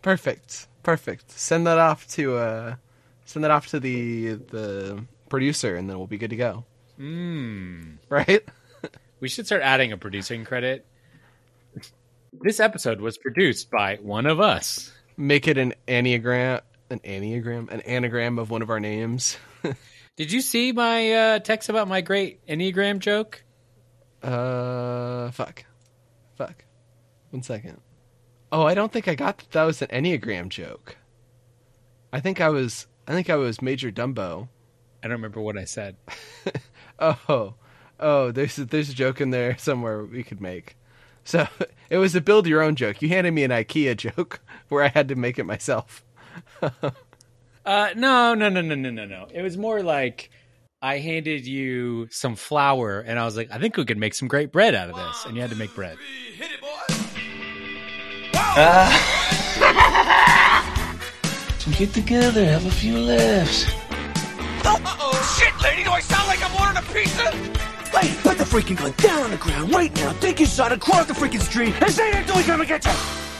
Perfect. Send that off to the producer, and then we'll be good to go. Right? We should start adding a producing credit. This episode was produced by one of us. Make it an anagram of one of our names. Did you see my text about my great Enneagram joke? Fuck. 1 second. Oh, I don't think I got that was an Enneagram joke. I think I was Major Dumbo. I don't remember what I said. Oh, there's a joke in there somewhere we could make. So it was a build your own joke. You handed me an IKEA joke where I had to make it myself. No. It was more like I handed you some flour and I was like, I think we could make some great bread out of this. And you had to make bread. Hit it, boy. So get together, have a few laughs. Uh-oh. Shit, lady, do I sound like I'm ordering a pizza? Hey, put the freaking gun down on the ground right now. Take your shot across the freaking street and say that Billy's gonna get you.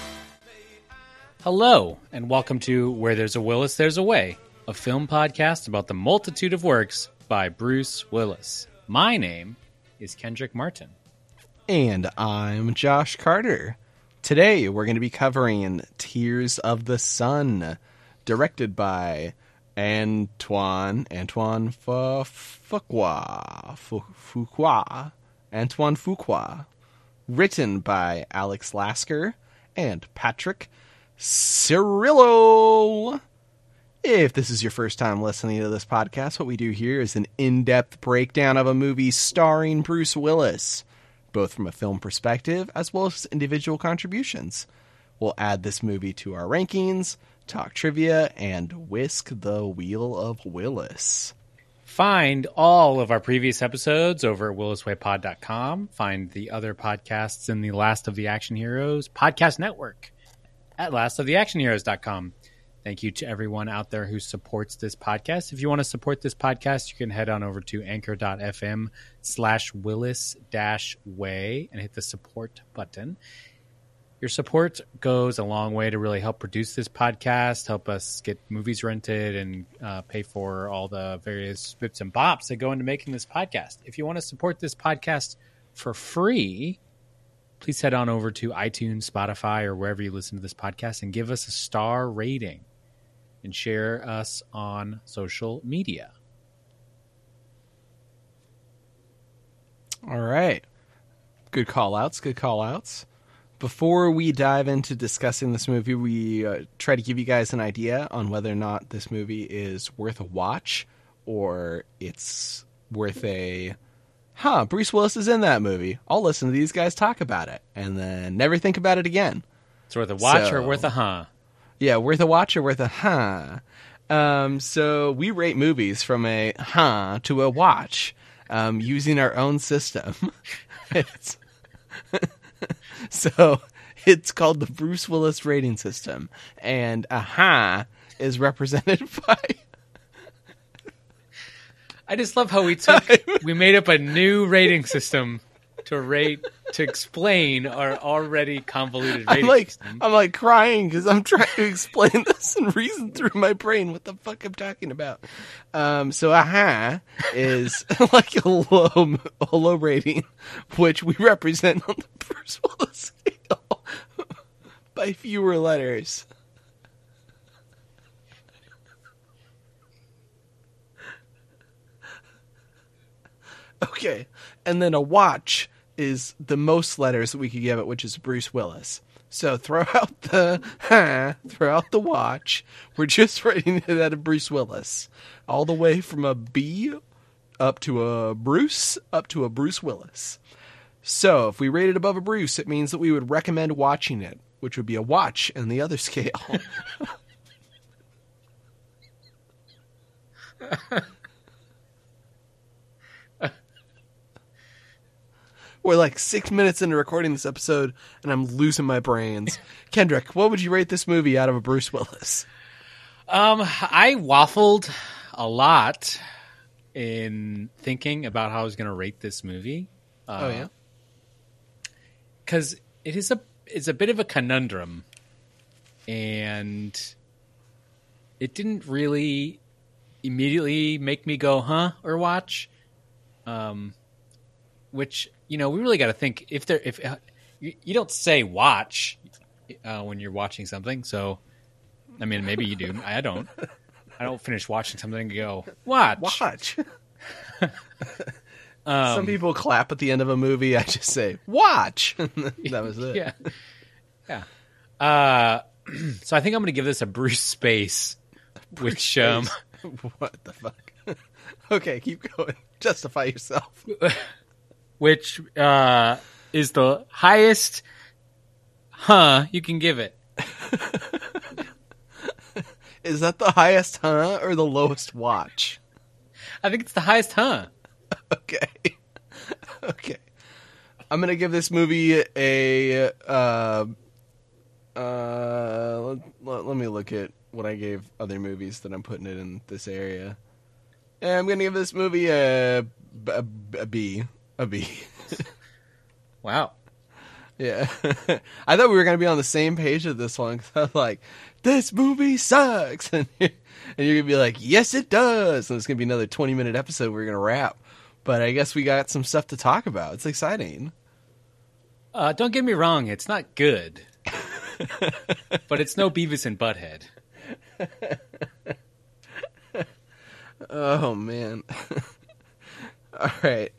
Hello, and welcome to Where There's a Willis, There's a Way, a film podcast about the multitude of works by Bruce Willis. My name is Kendrick Martin. And I'm Josh Carter. Today we're going to be covering Tears of the Sun, directed by Antoine Fuqua, written by Alex Lasker and Patrick Cirillo. If this is your first time listening to this podcast, what we do here is an in-depth breakdown of a movie starring Bruce Willis, both from a film perspective as well as individual contributions. We'll add this movie to our rankings, talk trivia, and whisk the wheel of Willis. Find all of our previous episodes over at williswaypod.com. Find the other podcasts in the Last of the Action Heroes podcast network at lastoftheactionheroes.com. Thank you to everyone out there who supports this podcast. If you want to support this podcast, you can head on over to anchor.fm/Willis-Way and hit the support button. Your support goes a long way to really help produce this podcast, help us get movies rented, and pay for all the various bits and bops that go into making this podcast. If you want to support this podcast for free, please head on over to iTunes, Spotify, or wherever you listen to this podcast and give us a star rating and share us on social media. All right. Good call-outs. Before we dive into discussing this movie, we try to give you guys an idea on whether or not this movie is worth a watch or it's worth a, Bruce Willis is in that movie. I'll listen to these guys talk about it and then never think about it again. It's worth a watch or worth a Yeah, worth a watch or worth a So we rate movies from a to a watch using our own system. So it's called the Bruce Willis rating system, and is represented by. I just love how we made up a new rating system to explain our already convoluted rating system. I'm like crying because I'm trying to explain this and reason through my brain what the fuck I'm talking about. So is like a low rating, which we represent on the Bruce Willis scale by fewer letters. Okay, and then a watch is the most letters that we could give it, which is Bruce Willis. So throw out the watch. We're just rating it at a Bruce Willis. All the way from a B up to a Bruce Willis. So if we rate it above a Bruce, it means that we would recommend watching it, which would be a watch in the other scale. We're like 6 minutes into recording this episode, and I'm losing my brains. Kendrick, what would you rate this movie out of a Bruce Willis? I waffled a lot in thinking about how I was going to rate this movie. Because it's a bit of a conundrum. and it didn't really immediately make me go, huh, or watch. Which, we really got to think if you don't say watch when you're watching something. So, I mean, maybe you do. I don't. I don't finish watching something and go, watch. Some people clap at the end of a movie. I just say, watch. That was it. Yeah. So I think I'm going to give this a Bruce Space, which, what the fuck? Okay, keep going. Justify yourself. Which is the highest you can give it. Is that the highest or the lowest watch? I think it's the highest Okay. I'm gonna give this movie a let me look at what I gave other movies that I'm putting it in this area. And I'm gonna give this movie a B. A B. Wow. Yeah. I thought we were gonna be on the same page with this one, because I was like, this movie sucks, and you're gonna be like, yes it does, and it's gonna be another 20-minute episode we're gonna wrap. But I guess we got some stuff to talk about. It's exciting. Don't get me wrong, it's not good. But it's no Beavis and Butthead. Oh, man. All right.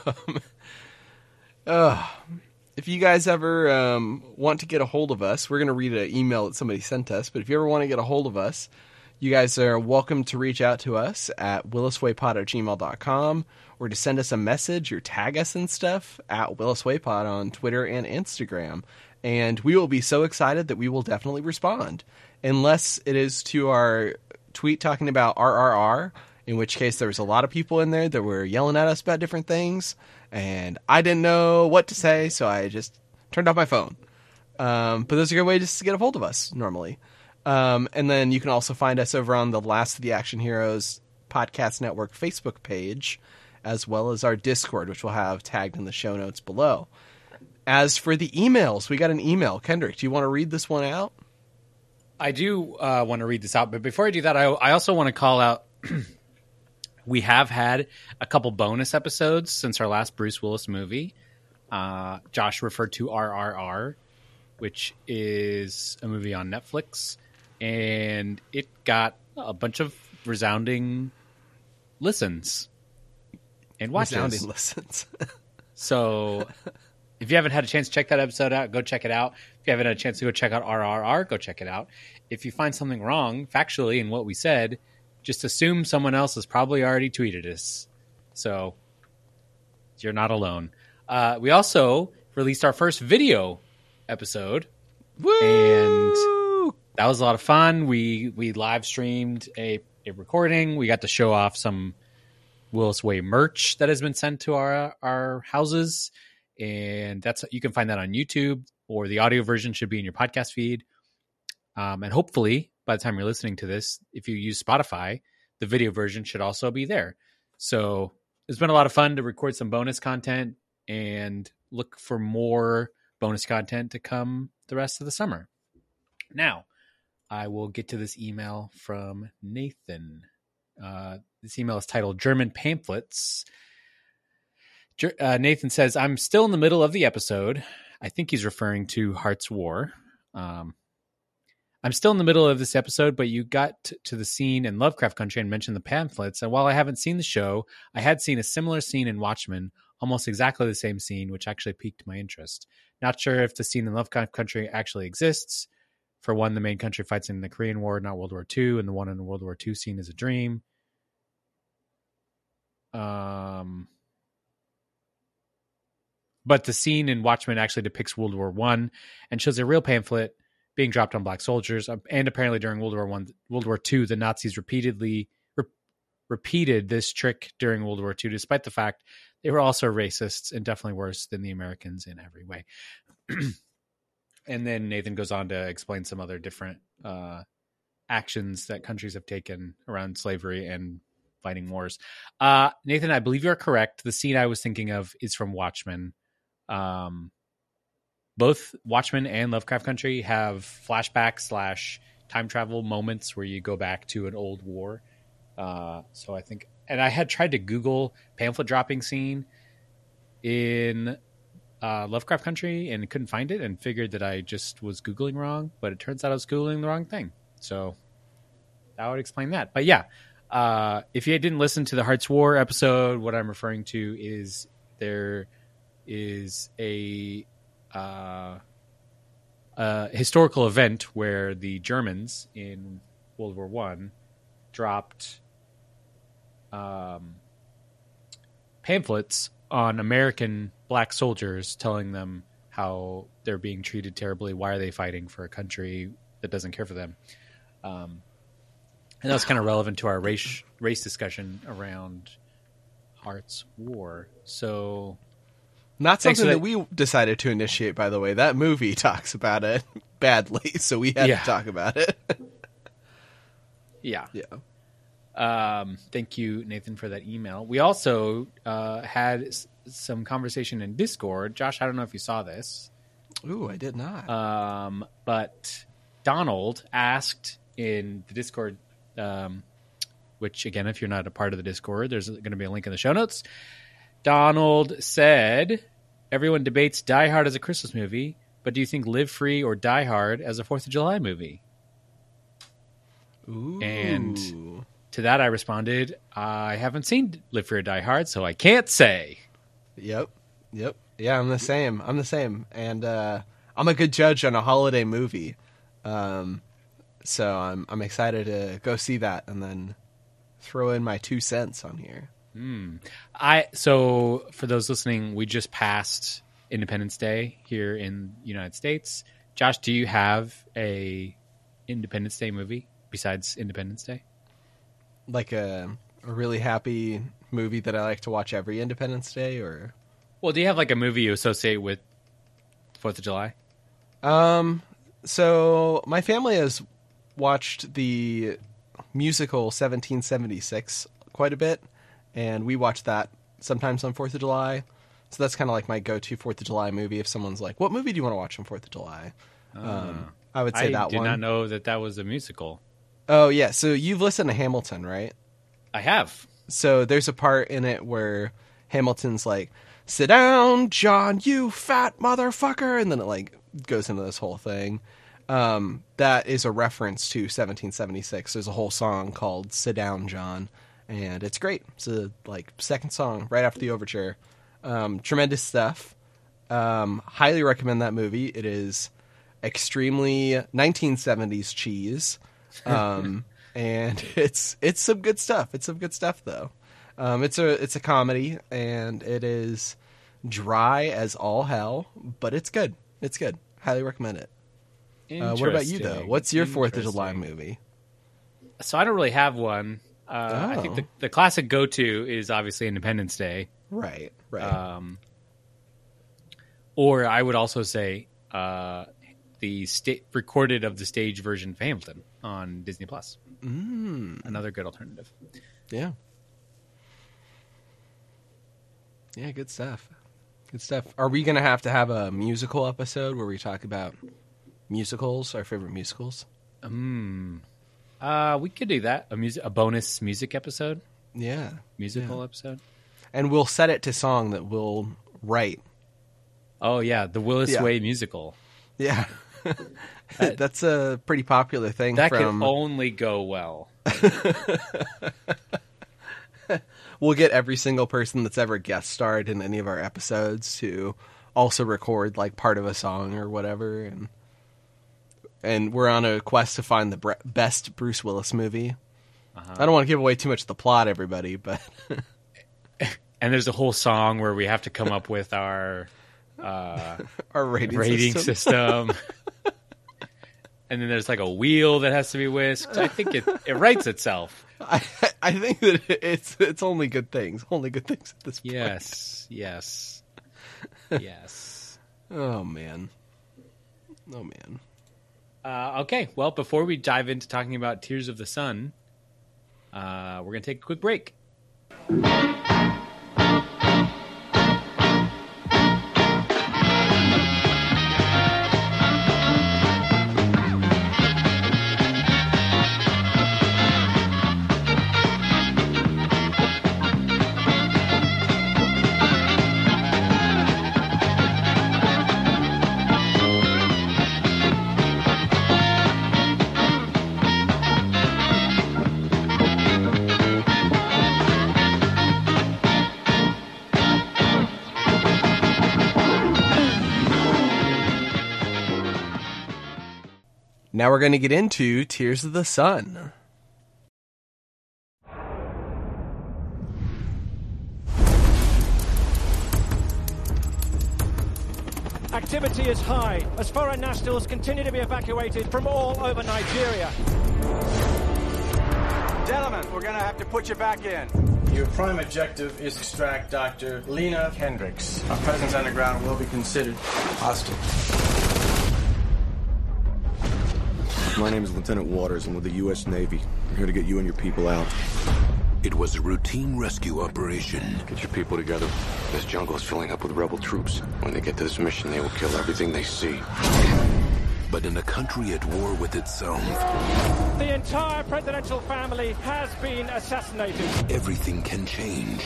If you guys ever want to get a hold of us, we're going to read an email that somebody sent us. But if you ever want to get a hold of us, you guys are welcome to reach out to us at williswaypod@gmail.com, or to send us a message or tag us and stuff at williswaypod on Twitter and Instagram. And we will be so excited that we will definitely respond. Unless it is to our tweet talking about RRR, in which case there was a lot of people in there that were yelling at us about different things, and I didn't know what to say, so I just turned off my phone. But those are good ways to get a hold of us normally. And then you can also find us over on the Last of the Action Heroes Podcast Network Facebook page, as well as our Discord, which we'll have tagged in the show notes below. As for the emails, we got an email. Kendrick, do you want to read this one out? I do want to read this out, but before I do that, I also want to call out we have had a couple bonus episodes since our last Bruce Willis movie. Josh referred to RRR, which is a movie on Netflix, and it got a bunch of resounding listens and watches. Resounding listens. So if you haven't had a chance to check that episode out, go check it out. If you haven't had a chance to go check out RRR, go check it out. If you find something wrong factually in what we said, just assume someone else has probably already tweeted us. So you're not alone. We also released our first video episode. Woo! And that was a lot of fun. We live streamed a recording. We got to show off some Willis Way merch that has been sent to our houses. And you can find that on YouTube, or the audio version should be in your podcast feed. And hopefully, by the time you're listening to this, if you use Spotify, the video version should also be there. So it's been a lot of fun to record some bonus content and look for more bonus content to come the rest of the summer. Now, I will get to this email from Nathan. This email is titled German Pamphlets. Nathan says, I'm still in the middle of the episode. I think he's referring to Heart's War. I'm still in the middle of this episode, but you got to the scene in Lovecraft Country and mentioned the pamphlets. And while I haven't seen the show, I had seen a similar scene in Watchmen, almost exactly the same scene, which actually piqued my interest. Not sure if the scene in Lovecraft Country actually exists. For one, the main country fights in the Korean War, not World War II, and the one in the World War II scene is a dream. But the scene in Watchmen actually depicts World War I and shows a real pamphlet being dropped on black soldiers. And apparently during World War II, the Nazis repeated this trick during World War II, despite the fact they were also racists and definitely worse than the Americans in every way. And then Nathan goes on to explain some other different actions that countries have taken around slavery and fighting wars. Nathan, I believe you're correct. The scene I was thinking of is from Watchmen. both Watchmen and Lovecraft Country have flashback / time travel moments where you go back to an old war. So I think, and I had tried to Google pamphlet dropping scene in Lovecraft Country and couldn't find it, and figured that I just was Googling wrong, but it turns out I was Googling the wrong thing. So that would explain that. But yeah, if you didn't listen to the Hearts War episode, what I'm referring to is there is a historical event where the Germans in World War One dropped pamphlets on American black soldiers telling them how they're being treated terribly. Why are they fighting for a country that doesn't care for them? And that's kind of relevant to our race discussion around Hearts War. So not something that we decided to initiate, by the way. That movie talks about it badly, so we had to talk about it. Yeah. Thank you, Nathan, for that email. We also had some conversation in Discord. Josh, I don't know if you saw this. Ooh, I did not. But Donald asked in the Discord, which, again, if you're not a part of the Discord, there's going to be a link in the show notes. Donald said, everyone debates Die Hard as a Christmas movie, but do you think Live Free or Die Hard as a 4th of July movie? Ooh. And to that I responded, I haven't seen Live Free or Die Hard, so I can't say. Yep. Yeah, I'm the same. And I'm a good judge on a holiday movie. So I'm excited to go see that and then throw in my 2 cents on here. So for those listening, we just passed Independence Day here in the United States. Josh, do you have a Independence Day movie besides Independence Day? Like a really happy movie that I like to watch every Independence Day, or? Well, do you have like a movie you associate with 4th of July? So my family has watched the musical 1776 quite a bit, and we watch that sometimes on 4th of July. So that's kind of like my go-to 4th of July movie. If someone's like, what movie do you want to watch on 4th of July? I would say that one. I did not know that was a musical. Oh, yeah. So you've listened to Hamilton, right? I have. So there's a part in it where Hamilton's like, sit down, John, you fat motherfucker. And then it like goes into this whole thing. That is a reference to 1776. There's a whole song called Sit Down, John. And it's great. It's a like second song right after the overture. Tremendous stuff. Highly recommend that movie. It is extremely 1970s cheese. And it's some good stuff. It's some good stuff though. It's a comedy, and it is dry as all hell, but it's good. It's good. Highly recommend it. What about you though? What's your 4th of July movie? So I don't really have one. I think the classic go-to is obviously Independence Day. Right. Or I would also say the recorded of the stage version of Hamilton on Disney Plus. Another good alternative. Yeah. Yeah, good stuff. Good stuff. Are we going to have a musical episode where we talk about musicals, our favorite musicals? We could do that. A bonus music episode. Yeah. Musical episode. And we'll set it to song that we'll write. Oh, yeah. The Willis Way musical. Yeah. That's a pretty popular thing. That can only go well. We'll get every single person that's ever guest starred in any of our episodes to also record like part of a song or whatever. And we're on a quest to find the best Bruce Willis movie. I don't want to give away too much of the plot, everybody, but... And there's a whole song where we have to come up with our rating system. And then there's like a wheel that has to be whisked. I think it writes itself. I think that it's only good things. Only good things at this point. Yes. Oh, man. Okay, well, before we dive into talking about Tears of the Sun, we're going to take a quick break. Now we're going to get into Tears of the Sun. Activity is high as foreign nationals continue to be evacuated from all over Nigeria. Gentlemen, we're gonna have to put you back in. Your prime objective is to extract Dr. Lena Kendricks. Our presence underground will be considered hostile. My name is Lieutenant Waters. I'm with the U.S. Navy. I'm here to get you and your people out. It was a routine rescue operation. Get your people together. This jungle is filling up with rebel troops. When they get to this mission, they will kill everything they see. But in a country at war with itself, The entire presidential family has been assassinated. everything can change.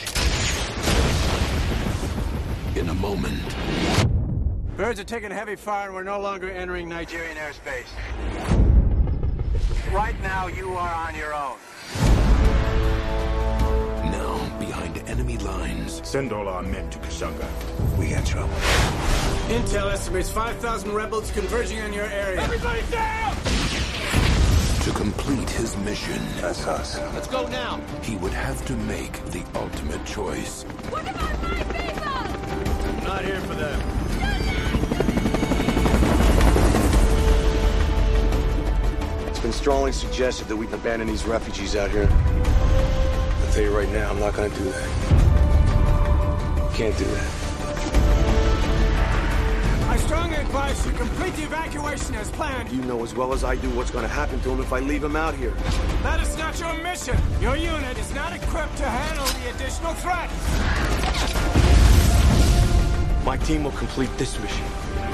In a moment. Birds are taking heavy fire and we're no longer entering Nigerian airspace. Right now, you are on your own. Now, behind enemy lines, Send all our men to Kashanga. we got trouble. Intel estimates 5,000 rebels converging on your area. Everybody down! To complete his mission, That's us. Let's go now. he would have to make the ultimate choice. What about my people? I'm not here for them. It's been strongly suggested that we can abandon these refugees out here. I'll tell you right now, I'm not gonna do that. Can't do that. I strongly advise you complete the evacuation as planned. You know as well as I do what's gonna happen to them if I leave them out here. That is not your mission. Your unit is not equipped to handle the additional threat. My team will complete this mission.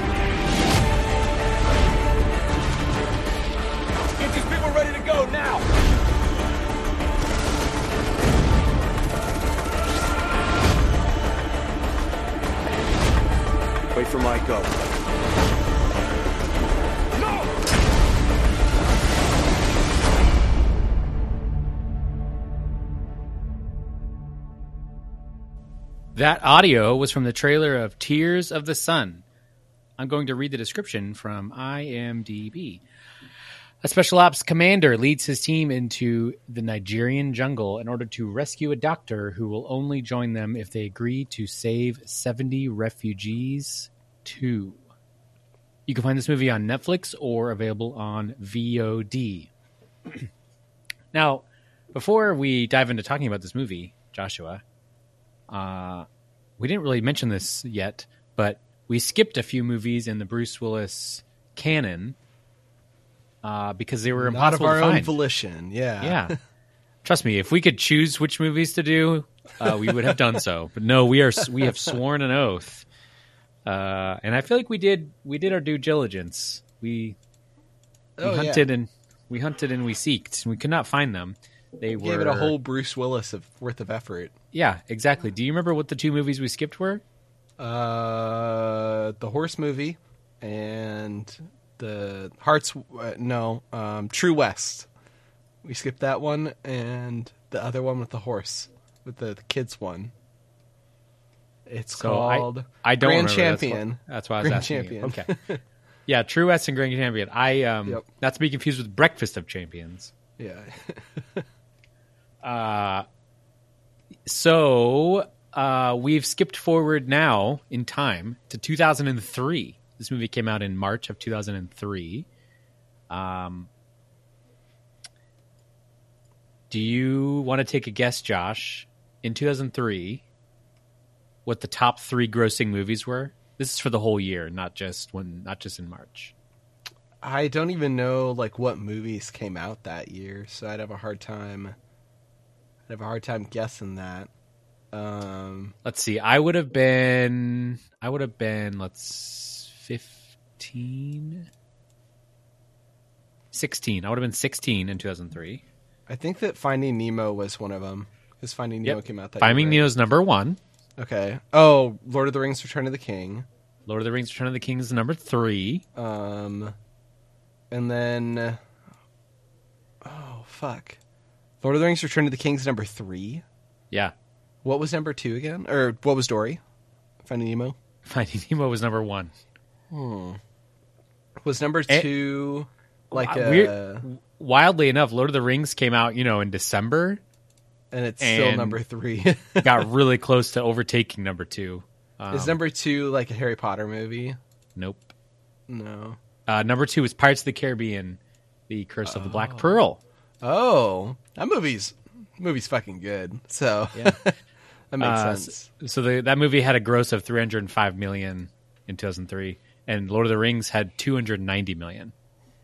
Get these people ready to go now! Wait for my go. That audio was from the trailer of Tears of the Sun. I'm going to read the description from IMDb. A special ops commander leads his team into the Nigerian jungle in order to rescue a doctor who will only join them if they agree to save 70 refugees too. You can find this movie on Netflix or available on VOD. Now, before we dive into talking about this movie, Joshua, we didn't really mention this yet, but we skipped a few movies in the Bruce Willis canon because they were Not of impossible our to own find. volition. Yeah. Yeah, trust me, if we could choose which movies to do, we would have done so. But no, we have sworn an oath, and I feel like we did our due diligence. We hunted and we seeked. We could not find them. They Gave it a whole Bruce Willis worth of effort. Yeah, exactly. Do you remember what the two movies we skipped were? The horse movie and the True West. We skipped that one and the other one with the horse, with the kids one. It's called I don't Grand remember. Champion. That's why I was Grand asking Champion. you. Okay. Yeah, True West and Grand Champion. Yep. Not to be confused with Breakfast of Champions. Yeah. So we've skipped forward now in time to 2003. This movie came out in March of 2003. Do you want to take a guess, Josh, in 2003, what the top 3 grossing movies were? This is for the whole year, not just in March. I don't even know what movies came out that year, so I'd have a hard time guessing that. Let's see. I would have been 16. I would have been 16 in 2003. I think that Finding Nemo was one of them, because Finding Nemo came out that Finding year. Nemo's number 1. Okay. Oh, Lord of the Rings: Return of the King. Lord of the Rings: Return of the King is number 3. And then, oh fuck, Lord of the Rings: Return of the King is number 3. Yeah. What was number 2 again? Or what was Dory? Finding Nemo. Finding Nemo was number 1. Was number 2 Like wildly enough, Lord of the Rings came out, in December, and it's still number 3. Got really close to overtaking number 2. Is number 2 like a Harry Potter movie? Nope. No. Number 2 is Pirates of the Caribbean, The Curse of the Black Pearl. Oh, that movie's fucking good. So yeah. That makes sense. So that movie had a gross of $305 million in 2003, and Lord of the Rings had $290 million.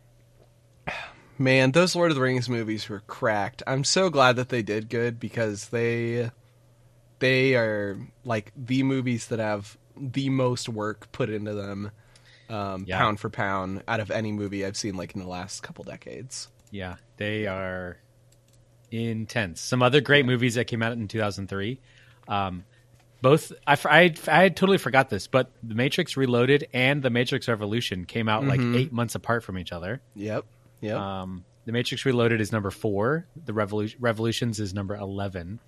Man, those Lord of the Rings movies were cracked. I'm so glad that they did good because they are like the movies that have the most work put into them, pound for pound, out of any movie I've seen like in the last couple decades. Yeah, they are intense. Some other great movies that came out in 2003. Both I totally forgot this, but The Matrix Reloaded and The Matrix Revolution came out like 8 months apart from each other. Yep. The Matrix Reloaded is number 4. The Revolutions is number 11.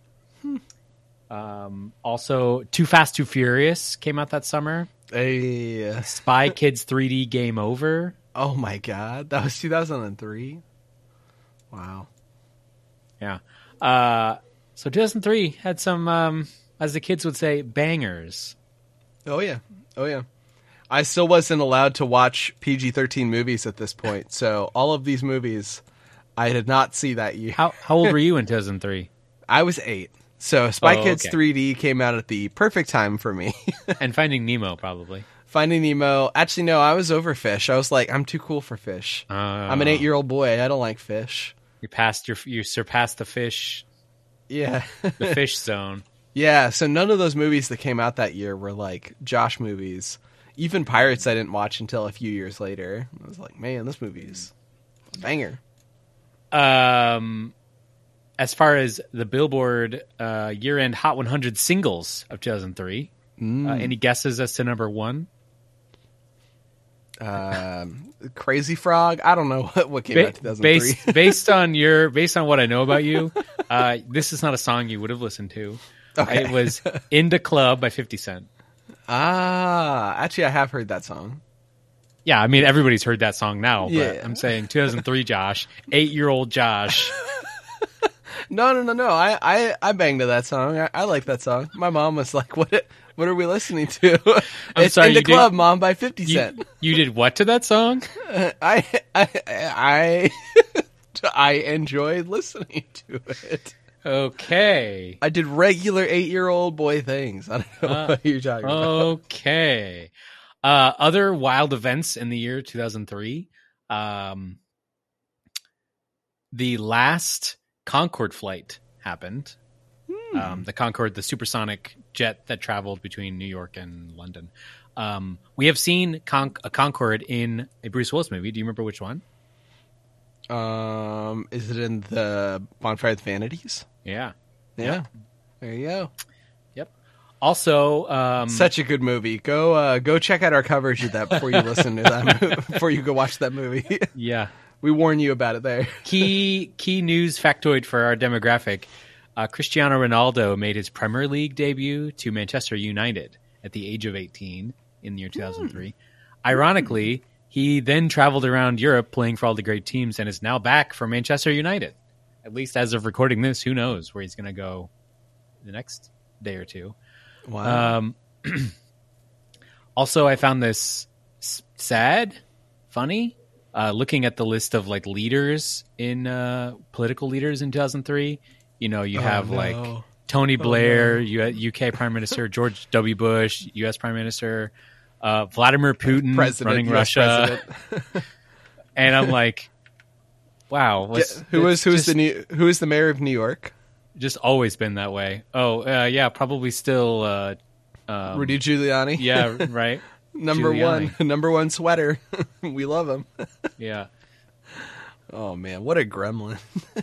Also, Too Fast, Too Furious came out that summer. Spy Kids 3D Game Over. Oh my god, that was 2003. Wow. Yeah. So 2003 had some, as the kids would say, bangers. Oh yeah. I still wasn't allowed to watch PG-13 movies at this point, so all of these movies I did not see that year. How old were you in 2003? I was 8. So Spy Kids 3D came out at the perfect time for me. And Finding Nemo, probably. Finding Nemo. Actually, no, I was over fish. I was like, I'm too cool for fish. I'm an 8-year-old boy. I don't like fish. You surpassed the fish. Yeah. The fish zone. Yeah, so none of those movies that came out that year were like Josh movies. Even Pirates I didn't watch until a few years later. I was like, man, this movie is a banger. As far as the Billboard year-end Hot 100 singles of 2003, any guesses as to number 1? Crazy Frog. I don't know what came out in 2003. based on what I know about you, this is not a song you would have listened to. Okay. It was "In the Club" by 50 Cent. Actually, I have heard that song. Yeah, I mean everybody's heard that song now. But Yeah. I'm saying 2003, Josh, 8-year-old Josh. No. I banged to that song. I like that song. My mom was like, "What are we listening to?" It's sorry, In the you Club, did- Mom, by 50 Cent. You did what to that song? I enjoyed listening to it. Okay. I did regular 8-year-old boy things. I don't know what you're talking about. Okay. Other wild events in the year 2003. The last Concorde flight happened. The Concorde, the supersonic jet that traveled between New York and London. We have seen a Concorde in a Bruce Willis movie. Do you remember which one? Is it in the Bonfire of the Vanities? Yeah. Yeah. There you go. Yep. Also, such a good movie. Go check out our coverage of that before you listen to that before you go watch that movie. Yeah. We warn you about it there. Key news factoid for our demographic. Cristiano Ronaldo made his Premier League debut to Manchester United at the age of 18 in the year 2003. Ironically, he then traveled around Europe playing for all the great teams and is now back for Manchester United. At least as of recording this, who knows where he's going to go the next day or two. Wow. Also, I found this sad, funny, looking at the list of like leaders in political leaders in 2003. You have like Tony Blair, UK Prime Minister, George W. Bush, US Prime Minister, Vladimir Putin running Russia. And I'm like, wow. Who is the mayor of New York? Just always been that way. Oh, yeah, probably still Rudy Giuliani. Yeah, right. Number one sweater. We love him. Yeah. Oh man, what a gremlin.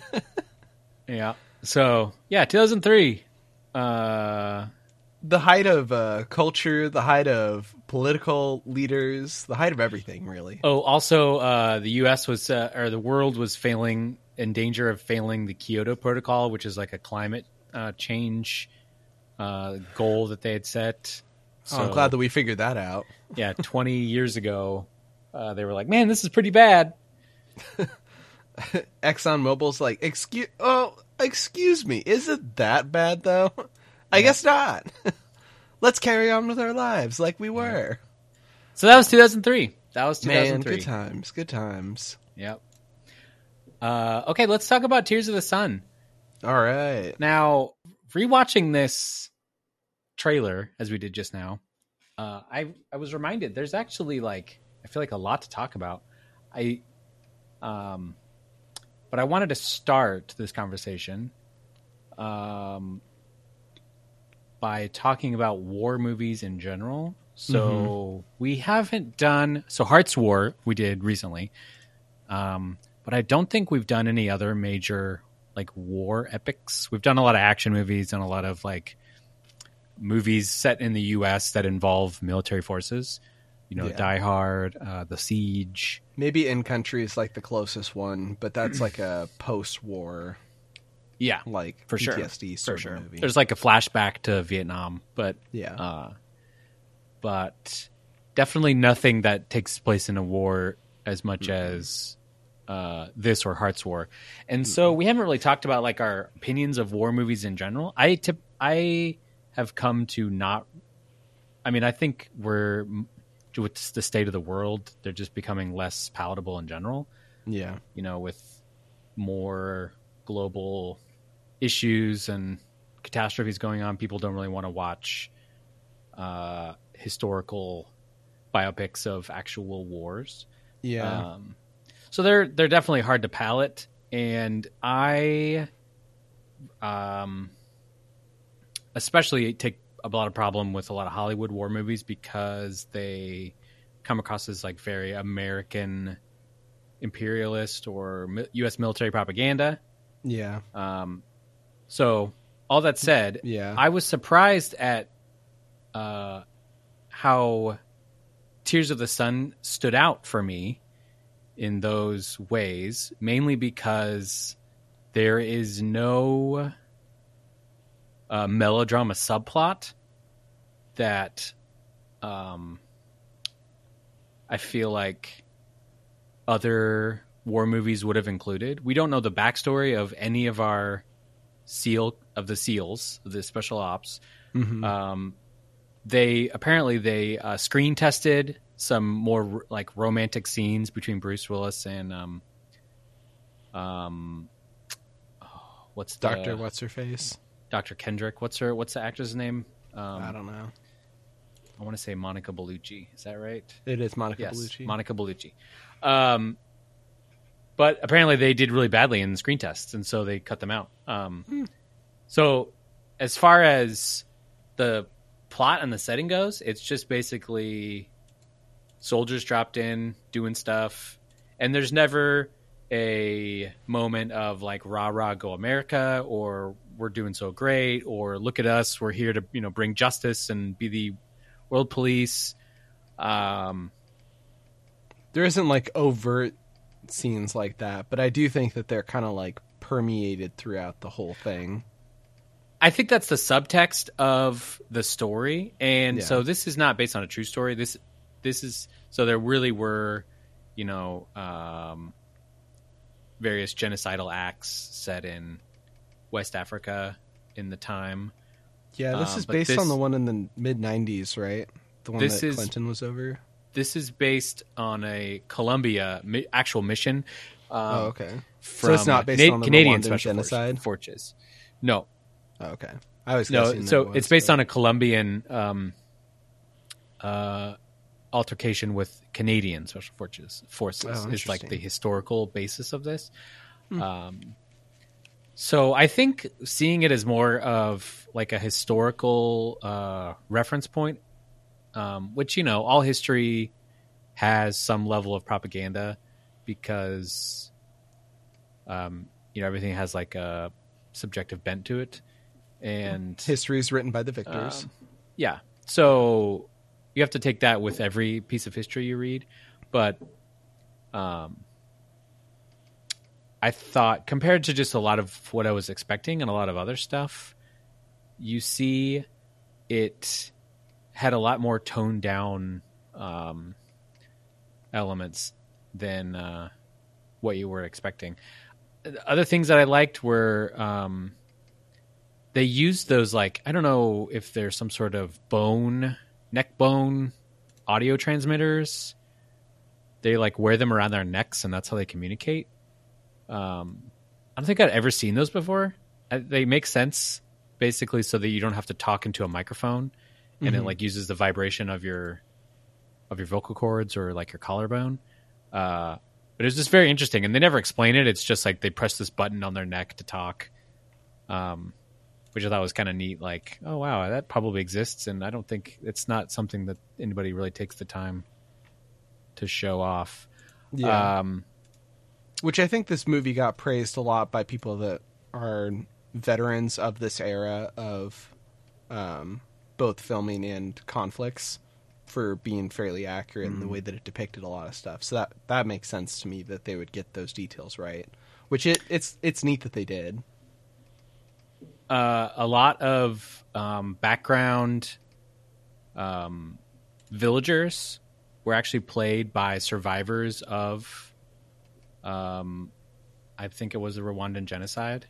Yeah. So, yeah, 2003. The height of culture, the height of political leaders, the height of everything, really. Oh, also, the U.S. was, or the world was in danger of failing the Kyoto Protocol, which is like a climate change goal that they had set. So, I'm glad that we figured that out. Yeah, 20 years ago, they were like, man, this is pretty bad. ExxonMobil's like, excuse me, is it that bad though? I guess not. Let's carry on with our lives like we were. So that was 2003. Man, good times. Yep. Okay, let's talk about Tears of the Sun. All right. Now, rewatching this trailer as we did just now, I was reminded there's actually I feel like a lot to talk about. But I wanted to start this conversation by talking about war movies in general. So we haven't done... So Hearts War we did recently. But I don't think we've done any other major war epics. We've done a lot of action movies and a lot of movies set in the U.S. that involve military forces. Die Hard, The Siege. Maybe In Country is the closest one, but that's a post-war, for sure, PTSD sort of movie. There's a flashback to Vietnam, but but definitely nothing that takes place in a war as much as this or Hearts War. And so we haven't really talked about our opinions of war movies in general. I have come to not. I mean, I think we're. With the state of the world, they're just becoming less palatable in general. Yeah. With more global issues and catastrophes going on, people don't really want to watch historical biopics of actual wars. Yeah. So they're definitely hard to palate. And I especially take a lot of problem with a lot of Hollywood war movies because they come across as very American imperialist or U.S. military propaganda. Yeah. So all that said, I was surprised at how Tears of the Sun stood out for me in those ways, mainly because there is no melodrama subplot that I feel like other war movies would have included. We don't know the backstory of any of our SEALs, the special ops. They screen tested some more romantic scenes between Bruce Willis and what's Dr. What's her face? Dr. Kendrick. What's the actress name? I don't know. I want to say Monica Bellucci. Is that right? It is Monica Bellucci. Monica Bellucci. But apparently they did really badly in the screen tests, and so they cut them out. So as far as the plot and the setting goes, it's just basically soldiers dropped in, doing stuff, and there's never a moment of rah rah go America, or we're doing so great, or look at us, we're here to bring justice and be the world police. There isn't overt scenes like that, but I do think that they're kind of permeated throughout the whole thing. I think that's the subtext of the story, and so this is not based on a true story. This is so there really were various genocidal acts set in West Africa in the time. Yeah, this is based on the one in the mid-90s, right? The one that Clinton was over? This is based on a Colombia actual mission. Okay. So it's not based on the Canadian Rwandan genocide? Forces. No. Oh, okay. I was no, so it's based on a Colombian altercation with Canadian special forces. Is the historical basis of this. So I think seeing it as more of a historical reference point, which all history has some level of propaganda because everything has a subjective bent to it, and history is written by the victors. Yeah, so you have to take that with every piece of history you read, but I thought compared to just a lot of what I was expecting and a lot of other stuff, you see it had a lot more toned down elements than what you were expecting. Other things that I liked were they used those, like, I don't know if there's some sort of neck bone audio transmitters. They like wear them around their necks, and that's how they communicate. I don't think I'd ever seen those before. They make sense basically so that you don't have to talk into a microphone, and it like uses the vibration of your vocal cords or like your collarbone. But it was just very interesting, and they never explain it. It's just like they press this button on their neck to talk, which I thought was kind of neat. Like, oh wow, that probably exists, and I don't think it's not something that anybody really takes the time to show off. Yeah. Which I think this movie got praised a lot by people that are veterans of this era of both filming and conflicts for being fairly accurate in the way that it depicted a lot of stuff. So that makes sense to me that they would get those details right. Which it's neat that they did. A lot of background villagers were actually played by survivors of I think it was the Rwandan genocide.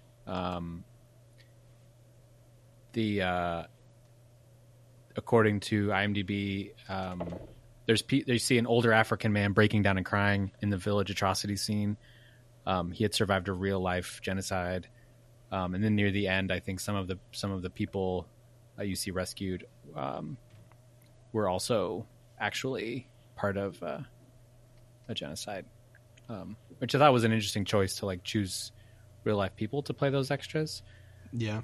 According to IMDb, you see an older African man breaking down and crying in the village atrocity scene. He had survived a real life genocide, and then near the end, I think some of the people you see rescued were also actually part of a genocide, which I thought was an interesting choice to like choose real life people to play those extras. Yeah.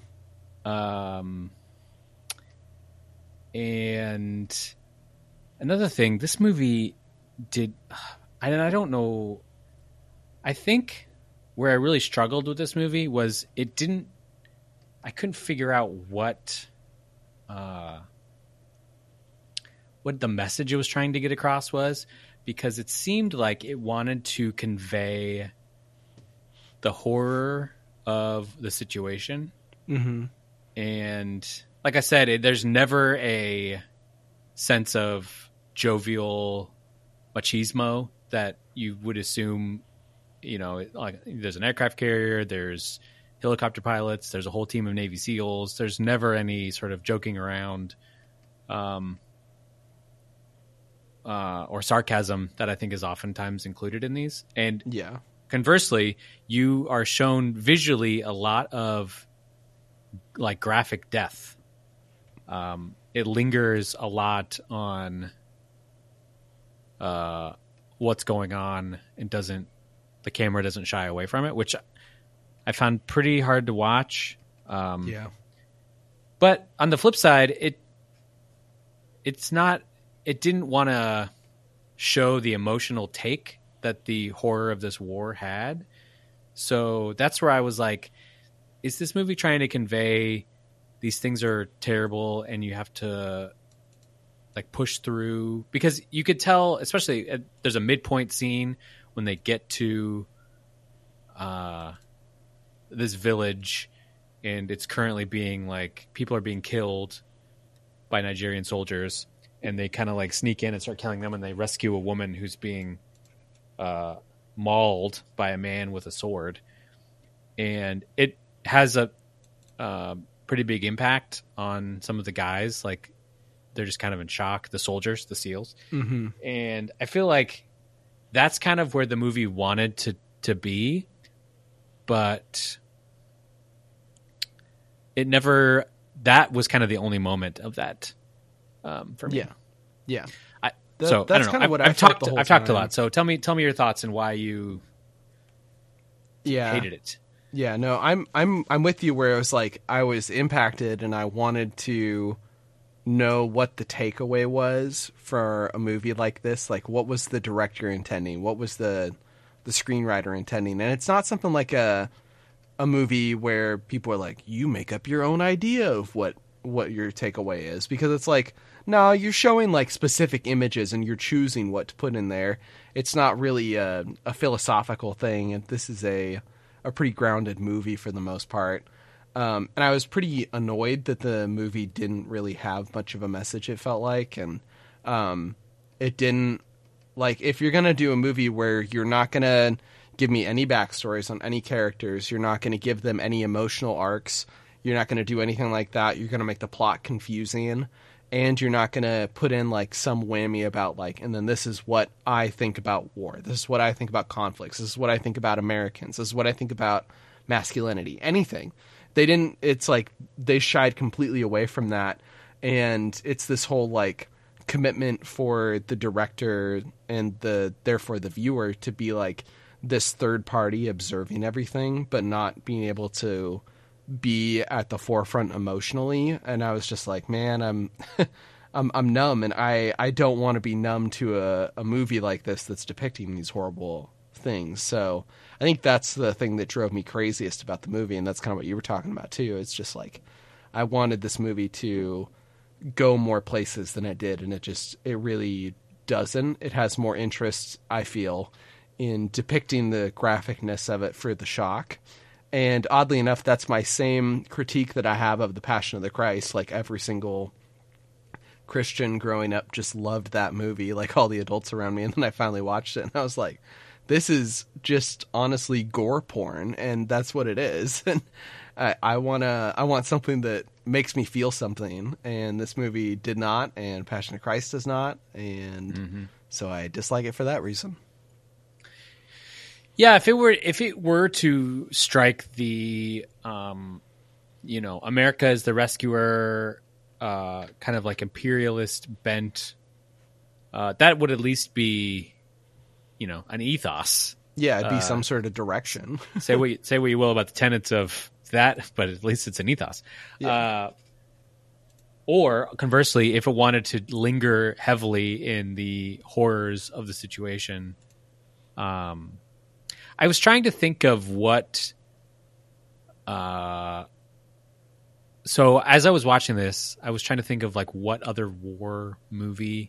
And another thing, this movie did, I don't know, I think where I really struggled with this movie was I couldn't figure out what the message it was trying to get across was, because it seemed like it wanted to convey the horror of the situation. Mm-hmm. And like I said, there's never a sense of jovial machismo that you would assume, like there's an aircraft carrier, there's helicopter pilots, there's a whole team of Navy SEALs. There's never any sort of joking around or sarcasm that I think is oftentimes included in these. And yeah, conversely, you are shown visually a lot of like graphic death. It lingers a lot on what's going on and the camera doesn't shy away from it, which I found pretty hard to watch. Yeah. But on the flip side, it didn't want to show the emotional take that the horror of this war had. So that's where I was like, is this movie trying to convey these things are terrible and you have to like push through? Because you could tell, especially there's a midpoint scene when they get to this village and it's currently being like, people are being killed by Nigerian soldiers, and they kind of like sneak in and start killing them, and they rescue a woman who's being mauled by a man with a sword. And it has a pretty big impact on some of the guys. Like, they're just kind of in shock, the soldiers, the SEALs. Mm-hmm. And I feel like that's kind of where the movie wanted to be, but it never, that was kind of the only moment of that for me. Yeah. That's I don't know. I've talked a lot. So tell me your thoughts and why you hated it. Yeah, no, I'm with you where it was like I was impacted and I wanted to know what the takeaway was for a movie like this. Like, what was the director intending? What was the screenwriter intending? And it's not something like a movie where people are like, you make up your own idea of what your takeaway is, because it's like, no, you're showing like specific images and you're choosing what to put in there. It's not really a philosophical thing, and this is a pretty grounded movie for the most part. And I was pretty annoyed that the movie didn't really have much of a message, it felt like. And it didn't, like, if you're going to do a movie where you're not going to, give me any backstories on any characters. You're not going to give them any emotional arcs. You're not going to do anything like that. You're going to make the plot confusing. And you're not going to put in like some whammy about like, and then this is what I think about war. This is what I think about conflicts. This is what I think about Americans. This is what I think about masculinity. Anything. They didn't, it's like they shied completely away from that. And it's this whole like commitment for the director and therefore the viewer to be like this third party observing everything, but not being able to be at the forefront emotionally. And I was just like, man, I'm numb, and I don't want to be numb to a movie like this that's depicting these horrible things. So I think that's the thing that drove me craziest about the movie, and that's kind of what you were talking about too. It's just like I wanted this movie to go more places than it did, and it really doesn't. It has more interest, I feel, in depicting the graphicness of it for the shock. And oddly enough, that's my same critique that I have of The Passion of the Christ. Like every single Christian growing up just loved that movie, like all the adults around me. And then I finally watched it and I was like, this is just honestly gore porn. And that's what it is. And I want something that makes me feel something. And this movie did not, and Passion of Christ does not. And so I dislike it for that reason. Yeah, if it were to strike the, America is the rescuer, kind of like imperialist bent, that would at least be, an ethos. Yeah, it'd be some sort of direction. say what you will about the tenets of that, but at least it's an ethos. Yeah. Or conversely, if it wanted to linger heavily in the horrors of the situation, I was trying to think of what. So as I was watching this, I was trying to think of like what other war movie,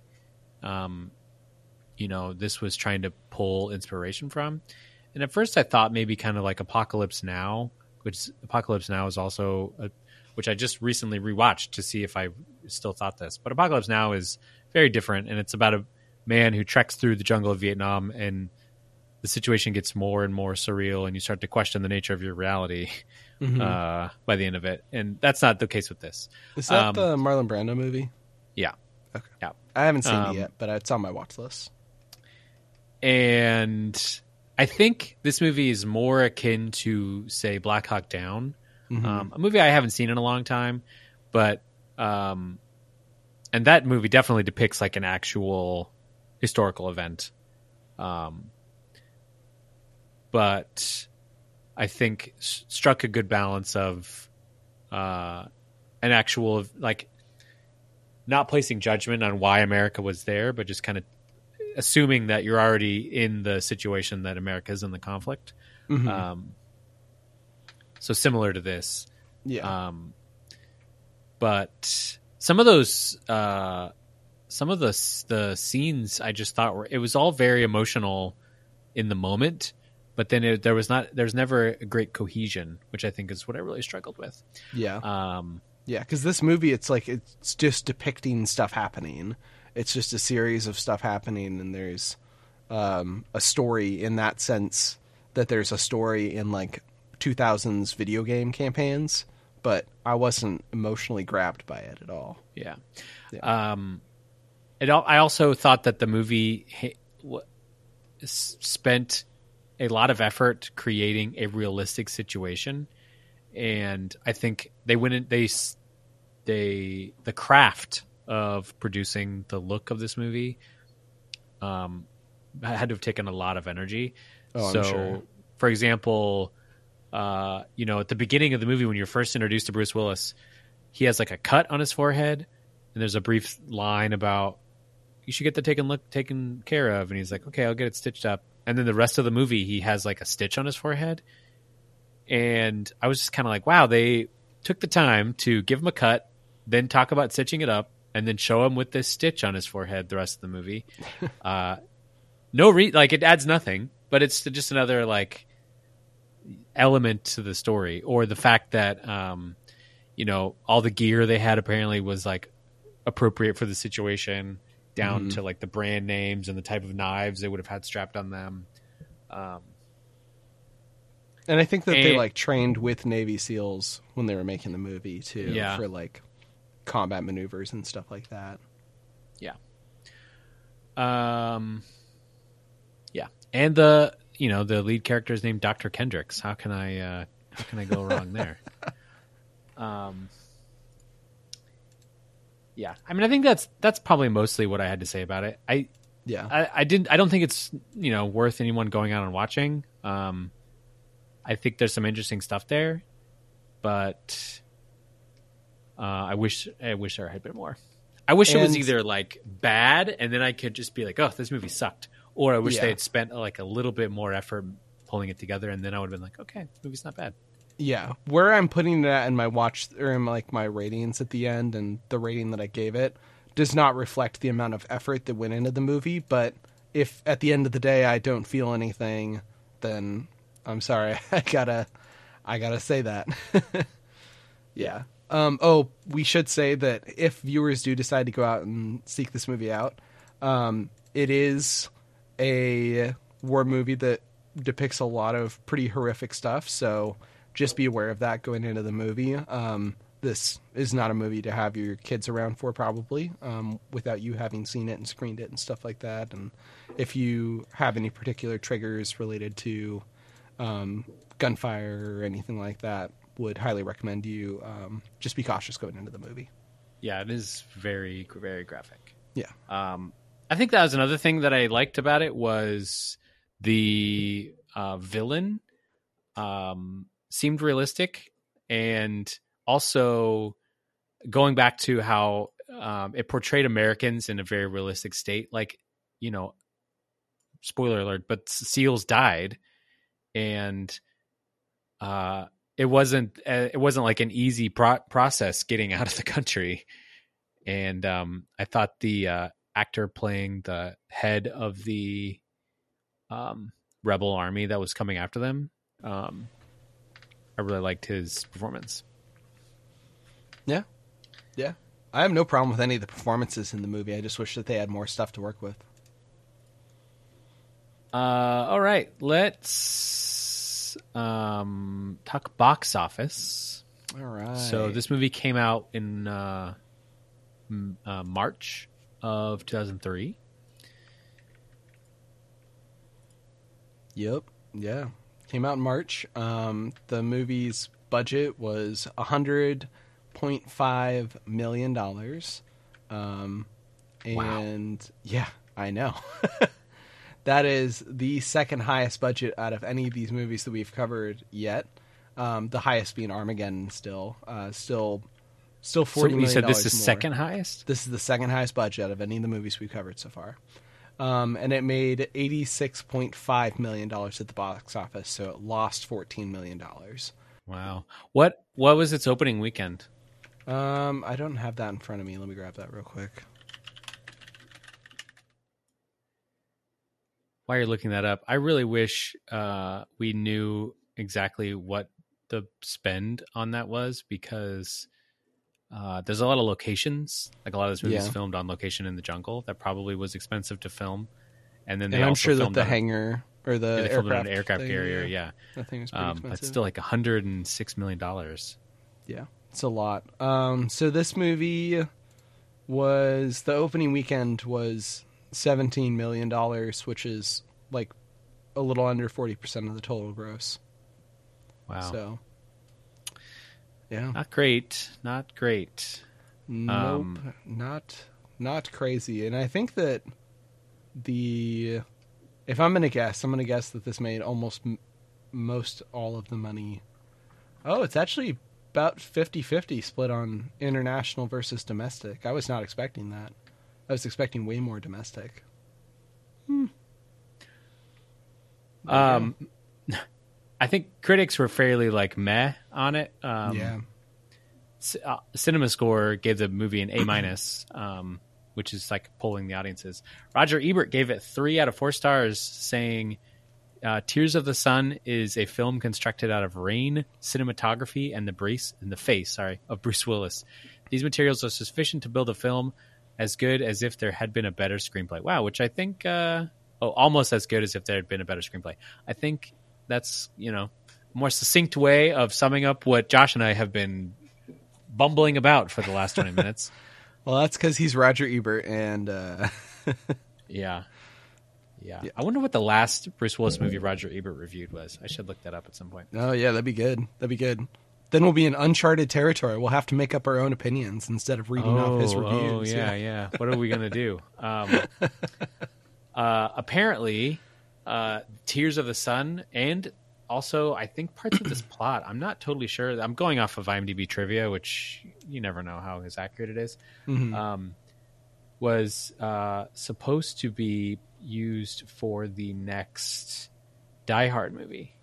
this was trying to pull inspiration from. And at first, I thought maybe kind of like Apocalypse Now, which Apocalypse Now is also, which I just recently rewatched to see if I still thought this. But Apocalypse Now is very different, and it's about a man who treks through the jungle of Vietnam, and the situation gets more and more surreal, and you start to question the nature of your reality by the end of it. And that's not the case with this. Is that the Marlon Brando movie? Yeah. Okay. Yeah. I haven't seen it yet, but it's on my watch list. And I think this movie is more akin to, say, Black Hawk Down, a movie I haven't seen in a long time, but and that movie definitely depicts like an actual historical event. But I think struck a good balance of an actual, like, not placing judgment on why America was there, but just kind of assuming that you're already in the situation that America is in the conflict. So similar to this. Yeah. But some of those, the scenes I just thought it was all very emotional in the moment. But then there's never a great cohesion, which I think is what I really struggled with. Yeah. Yeah, because this movie, it's like it's just depicting stuff happening. It's just a series of stuff happening, and there's a story in that sense that there's a story in like 2000s video game campaigns, but I wasn't emotionally grabbed by it at all. Yeah. I also thought that the movie spent a lot of effort creating a realistic situation, and I think they went in, the craft of producing the look of this movie had to have taken a lot of energy. I'm sure. For example, at the beginning of the movie when you're first introduced to Bruce Willis, he has like a cut on his forehead, and there's a brief line about you should get that taken care of, and he's like, okay, I'll get it stitched up. And then the rest of the movie, he has like a stitch on his forehead. And I was just kind of like, wow, they took the time to give him a cut, then talk about stitching it up, and then show him with this stitch on his forehead the rest of the movie. It adds nothing, but it's just another like element to the story. Or the fact that, all the gear they had apparently was like appropriate for the situation, down to like the brand names and the type of knives they would have had strapped on them. And I think that they And- like trained with Navy SEALs when they were making the movie too, Yeah. for like combat maneuvers and stuff like that. Yeah. Yeah. And the lead character is named Dr. Kendricks. How can I go wrong there? Yeah. I mean, I think that's probably mostly what I had to say about it. I don't think it's, worth anyone going out and watching. I think there's some interesting stuff there, but I wish there had been more. I wish it was either like bad and then I could just be like, oh, this movie sucked. Or I wish they had spent like a little bit more effort pulling it together, and then I would have been like, okay, this movie's not bad. Yeah. Where I'm putting that in my watch or in like my ratings at the end and the rating that I gave it does not reflect the amount of effort that went into the movie. But if at the end of the day I don't feel anything, then I'm sorry. I gotta say that. Yeah. We should say that if viewers do decide to go out and seek this movie out, it is a war movie that depicts a lot of pretty horrific stuff. So just be aware of that going into the movie. This is not a movie to have your kids around for, probably, without you having seen it and screened it and stuff like that. And if you have any particular triggers related to gunfire or anything like that, would highly recommend you just be cautious going into the movie. Yeah, it is very, very graphic. Yeah. I think that was another thing that I liked about it was the villain seemed realistic, and also going back to how it portrayed Americans in a very realistic state. Like, spoiler alert, but SEALs died, and it wasn't like an easy process getting out of the country. And I thought the actor playing the head of the rebel army that was coming after them, I really liked his performance. Yeah. Yeah. I have no problem with any of the performances in the movie. I just wish that they had more stuff to work with. All right. Let's talk box office. All right. So this movie came out in March of 2003. Yep. Yeah. Came out in March. The movie's budget was $100.5 million. And yeah, I know. That is the second highest budget out of any of these movies that we've covered yet. The highest being Armageddon still $40 million. You said this is more. second highest? This is the second highest budget out of any of the movies we've covered so far. And it made $86.5 million at the box office, so it lost $14 million. Wow. What was its opening weekend? I don't have that in front of me. Let me grab that real quick. While you're looking that up, I really wish we knew exactly what the spend on that was, because there's a lot of locations. Like, a lot of this movie is filmed on location in the jungle. That probably was expensive to film. And then I'm sure that the hangar or the aircraft carrier, yeah. That thing was pretty expensive. It's still like $106 million. Yeah, it's a lot. So this movie was, the opening weekend was $17 million, which is like a little under 40% of the total gross. Wow. So, yeah. Not great. Nope. Not crazy. And I think that if I'm going to guess that this made almost most all of the money. Oh, it's actually about 50-50 split on international versus domestic. I was not expecting that. I was expecting way more domestic. I think critics were fairly like meh on it. Yeah. Cinema Score gave the movie an A-, which is like polling the audiences. Roger Ebert gave it 3 out of 4 stars, saying Tears of the Sun is a film constructed out of rain, cinematography, and the face of Bruce Willis. These materials are sufficient to build a film as good as if there had been a better screenplay. Wow, which I think almost as good as if there had been a better screenplay. I think that's, more succinct way of summing up what Josh and I have been bumbling about for the last 20 minutes. Well, that's because he's Roger Ebert, and Yeah. I wonder what the last Bruce Willis movie Roger Ebert reviewed was. I should look that up at some point. oh yeah, that'd be good. Then we'll be in uncharted territory. We'll have to make up our own opinions instead of reading off his reviews. Yeah. What are we gonna do? Apparently, Tears of the Sun, and also I think parts of this plot. I'm not totally sure. I'm going off of IMDb trivia, which you never know how accurate it is. Mm-hmm. Was supposed to be used for the next Die Hard movie.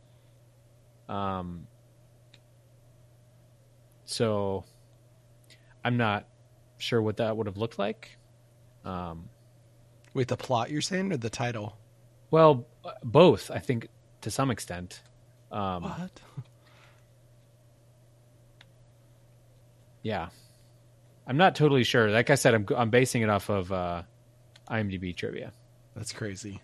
So I'm not sure what that would have looked like. Wait, the plot you're saying or the title? Well, both, I think, to some extent. What? Yeah. I'm not totally sure. Like I said, I'm basing it off of IMDb trivia. That's crazy.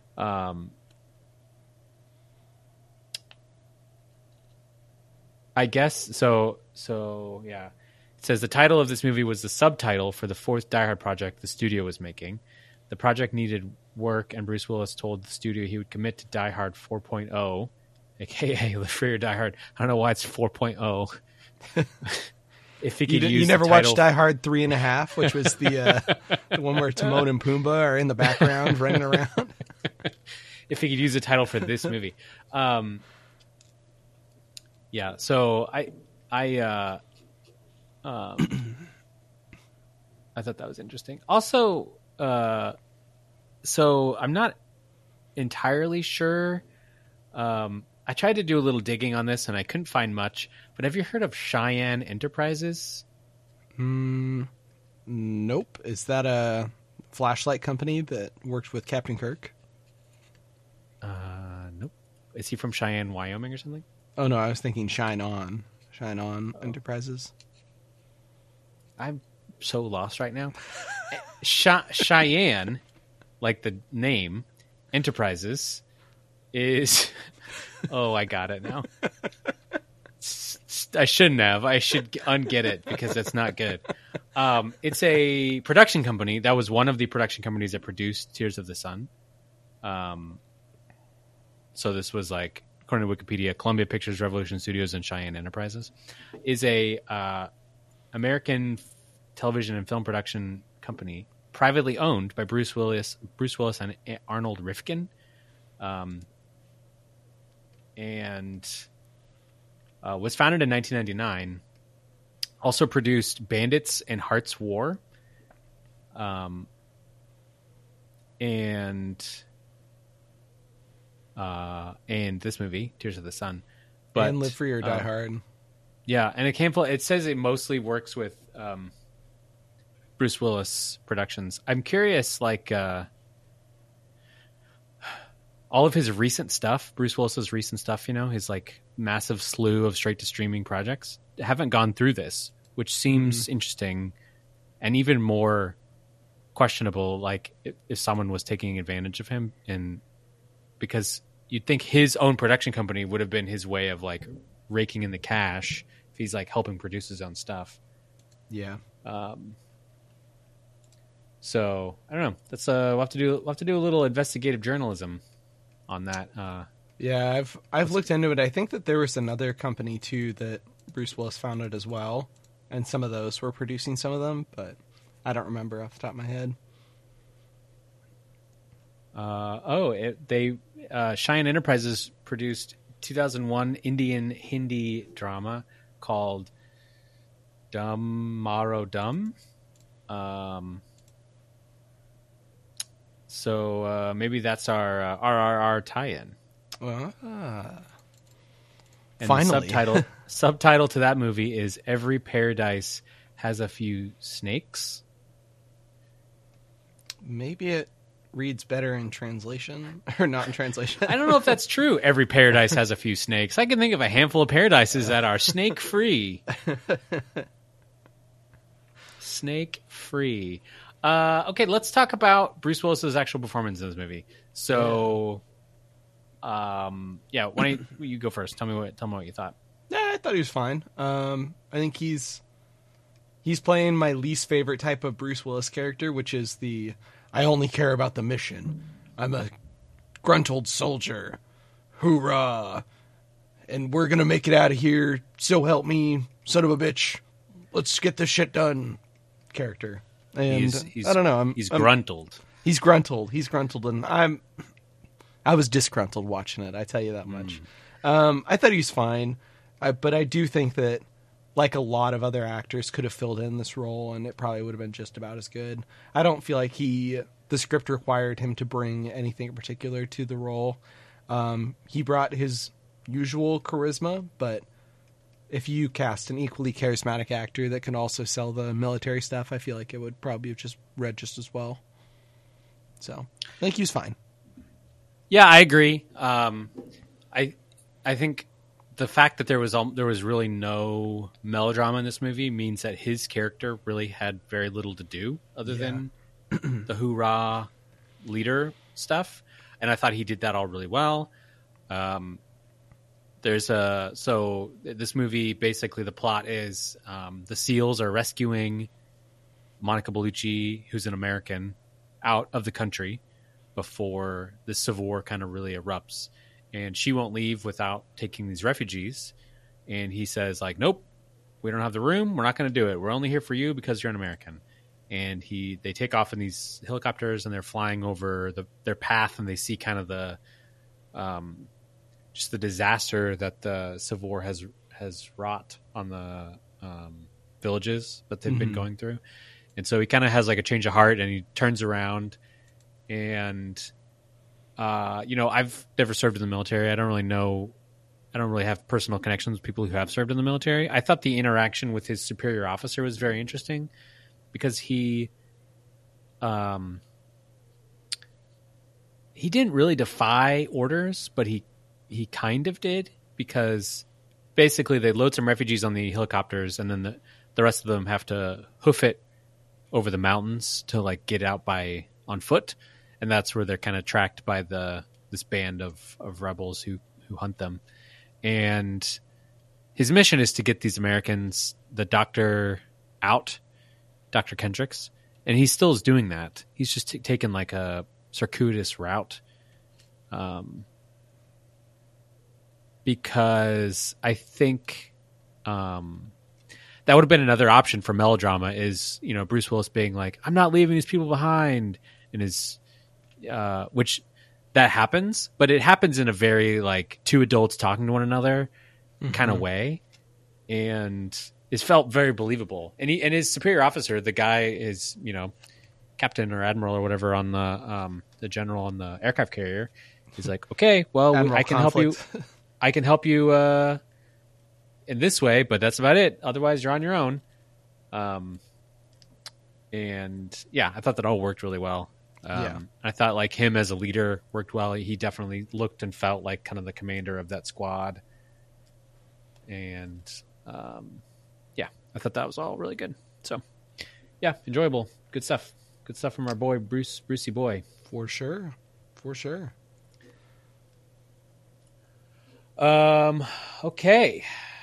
I guess so. Yeah. It says the title of this movie was the subtitle for the fourth Die Hard project the studio was making. The project needed work, and Bruce Willis told the studio he would commit to Die Hard 4.0, aka Live Free or Die Hard. I don't know why it's 4.0. If he could use you never the title... watched Die Hard 3.5, which was the one where Timon and Pumbaa are in the background running around. If he could use the title for this movie. Yeah, so I thought that was interesting. Also, so I'm not entirely sure. I tried to do a little digging on this and I couldn't find much. But have you heard of Cheyenne Enterprises? Nope. Is that a flashlight company that worked with Captain Kirk? Nope. Is he from Cheyenne, Wyoming or something? Oh, no, I was thinking Shine On Enterprises. I'm so lost right now. Cheyenne, like the name, Enterprises, is... Oh, I got it now. I shouldn't have. I should unget it because that's not good. It's a production company. That was one of the production companies that produced Tears of the Sun. So this was like, according to Wikipedia, Columbia Pictures, Revolution Studios, and Cheyenne Enterprises is a American television and film production company privately owned by Bruce Willis and Arnold Rifkin. And was founded in 1999. Also produced Bandits and Heart's War, and this movie, Tears of the Sun, but and Live Free or Die Hard. Yeah, and it says it mostly works with Bruce Willis Productions. I'm curious, like. All of his recent stuff, Bruce Willis's recent stuff, his like massive slew of straight to streaming projects haven't gone through this, which seems interesting and even more questionable. Like if someone was taking advantage of him, and because you'd think his own production company would have been his way of like raking in the cash if he's like helping produce his own stuff. Yeah. So I don't know. That's we'll have to do a little investigative journalism on that. Yeah, I've looked into it. I think that there was another company too that Bruce Willis founded as well, and some of those were producing some of them, but I don't remember off the top of my head. Cheyenne Enterprises produced 2001 Indian Hindi drama called Dum Maro Dum. So maybe that's our RRR tie-in. And Finally. The subtitle to that movie is Every Paradise Has a Few Snakes. Maybe it reads better in translation, or not in translation. I don't know if that's true. Every paradise has a few snakes. I can think of a handful of paradises that are snake-free. Snake-free. Okay, let's talk about Bruce Willis's actual performance in this movie. So, Yeah, why don't you go first? Tell me what you thought. Yeah, I thought he was fine. I think he's playing my least favorite type of Bruce Willis character, which is I only care about the mission. I'm a gruntled soldier. Hoorah. And we're going to make it out of here. So help me, son of a bitch. Let's get this shit done character. And he's I don't know. He's gruntled. He's gruntled. And I was disgruntled watching it. I tell you that much. I thought he was fine. But I do think that, like a lot of other actors, could have filled in this role, and it probably would have been just about as good. I don't feel like the script required him to bring anything in particular to the role. He brought his usual charisma, but if you cast an equally charismatic actor that can also sell the military stuff, I feel like it would probably have just read just as well. So I think he was fine. Yeah, I agree. I think the fact that there was really no melodrama in this movie means that his character really had very little to do other than the hoorah leader stuff, and I thought he did that all really well. So this movie, basically the plot is the SEALs are rescuing Monica Bellucci, who's an American, out of the country before the Civil War kind of really erupts. And she won't leave without taking these refugees. And he says, like, nope, we don't have the room. We're not going to do it. We're only here for you because you're an American. And they take off in these helicopters and they're flying over their path, and they see kind of the just the disaster that the Civil War has wrought on the villages that they've been going through. And so he kind of has like a change of heart, and he turns around and, I've never served in the military. I don't really have personal connections with people who have served in the military. I thought the interaction with his superior officer was very interesting because he didn't really defy orders, but he kind of did, because basically they load some refugees on the helicopters, and then the rest of them have to hoof it over the mountains to like get out on foot, and that's where they're kind of tracked by this band of rebels who hunt them. And his mission is to get these Americans, the doctor, out, Dr. Kendricks, and he still is doing that. He's just taken like a circuitous route. Because I think that would have been another option for melodrama, is, Bruce Willis being like, I'm not leaving these people behind, and which that happens, but it happens in a very like two adults talking to one another kind of way, and it felt very believable. And his superior officer, the guy is, captain or admiral or whatever on the general on the aircraft carrier. He's like, okay, well, Admiral I can Conflict. help you. I can help you in this way, but that's about it. Otherwise, you're on your own. And yeah, I thought that all worked really well. I thought like him as a leader worked well. He definitely looked and felt like kind of the commander of that squad. And I thought that was all really good. So yeah, enjoyable. Good stuff. Good stuff from our boy, Brucey boy. For sure. Okay.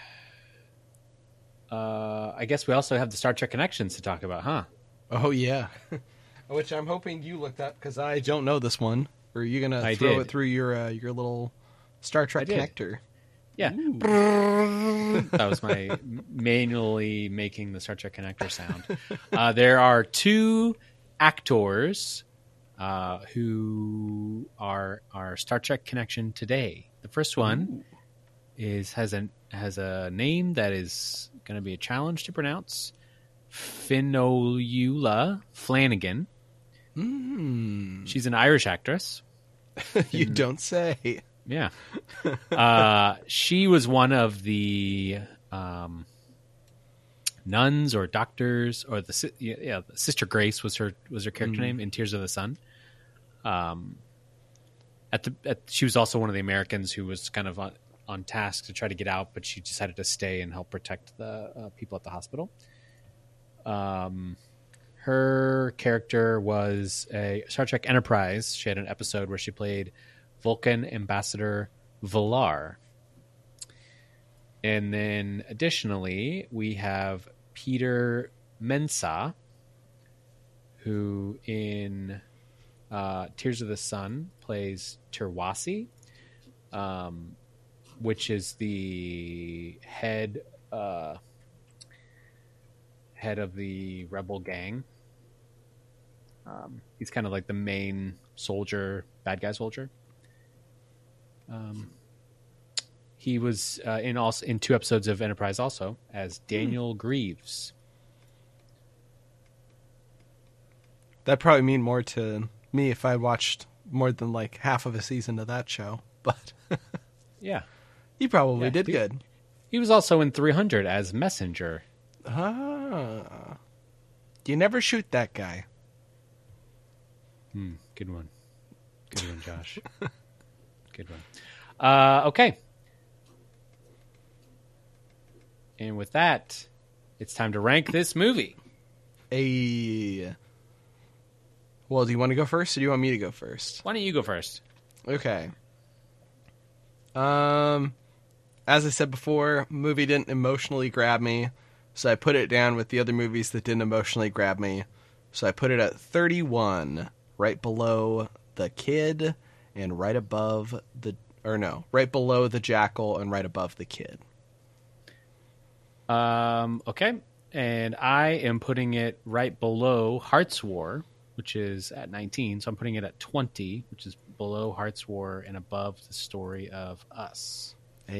I guess we also have the Star Trek Connections to talk about, huh? Oh, yeah. Which I'm hoping you looked up, because I don't know this one. Or are you going to throw it through your little Star Trek connector? Yeah. That was my manually making the Star Trek connector sound. There are two actors who are our Star Trek connection today. The first one has a name that is going to be a challenge to pronounce. Fionnuala Flanagan. She's an Irish actress. You don't say. Yeah. She was one of the nuns or doctors, or the Sister Grace was her character name in Tears of the Sun. She was also one of the Americans who was kind of on task to try to get out, but she decided to stay and help protect the people at the hospital. Her character was a Star Trek Enterprise. She had an episode where she played Vulcan Ambassador Valar. And then additionally, we have Peter Mensah, who in Tears of the Sun plays Turwasi, which is the head of the rebel gang. He's kind of like the main soldier, bad guy soldier. He was in 2 episodes of Enterprise also as Daniel Greaves. That'd probably mean more to me if I watched more than like half of a season of that show. But yeah, he probably did good. He was also in 300 as Messenger. Ah, you never shoot that guy. Good one, Josh. Good one. Okay. And with that, it's time to rank this movie. Well, do you want to go first or do you want me to go first? Why don't you go first? Okay. As I said before, movie didn't emotionally grab me, so I put it down with the other movies that didn't emotionally grab me. So I put it at 31, right below The Kid and right below The Jackal and right above The Kid. Okay. And I am putting it right below Hearts War, which is at 19. So I'm putting it at 20, which is below Hearts War and above The Story of Us.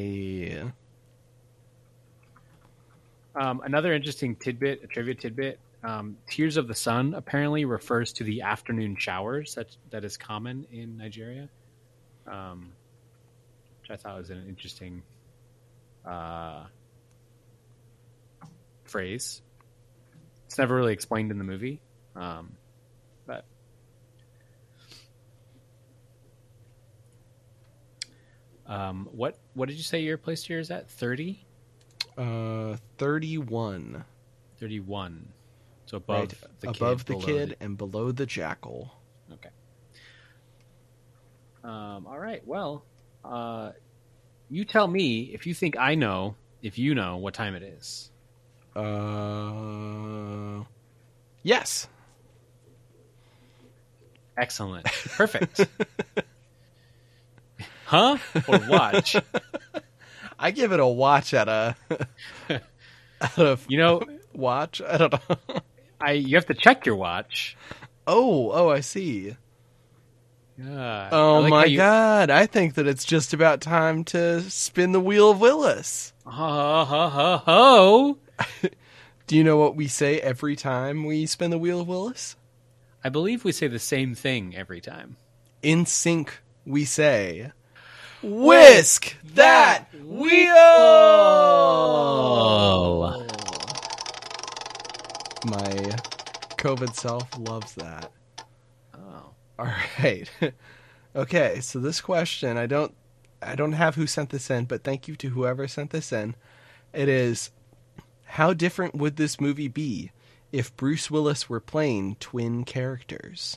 Another interesting tidbit, a trivia tidbit. Tears of the Sun apparently refers to the afternoon showers that is common in Nigeria, which I thought was an interesting phrase. It's never really explained in the movie, but what did you say your place here is at? 30? 31. 31. So above the Kid and below The Jackal. Okay. All right. Well, you tell me if you think I know, if you know what time it is. Yes. Excellent. Perfect. Huh? Or watch? I give it a watch out of watch. I don't know. You have to check your watch. Oh, I see. Yeah. My God. I think that it's just about time to spin the Wheel of Willis. Ho. Do you know what we say every time we spin the Wheel of Willis? I believe we say the same thing every time. In sync, we say, "Whisk that wheel!" My COVID self loves that. Oh. All right. Okay, so this question, I don't have who sent this in, but thank you to whoever sent this in. It is, how different would this movie be if Bruce Willis were playing twin characters?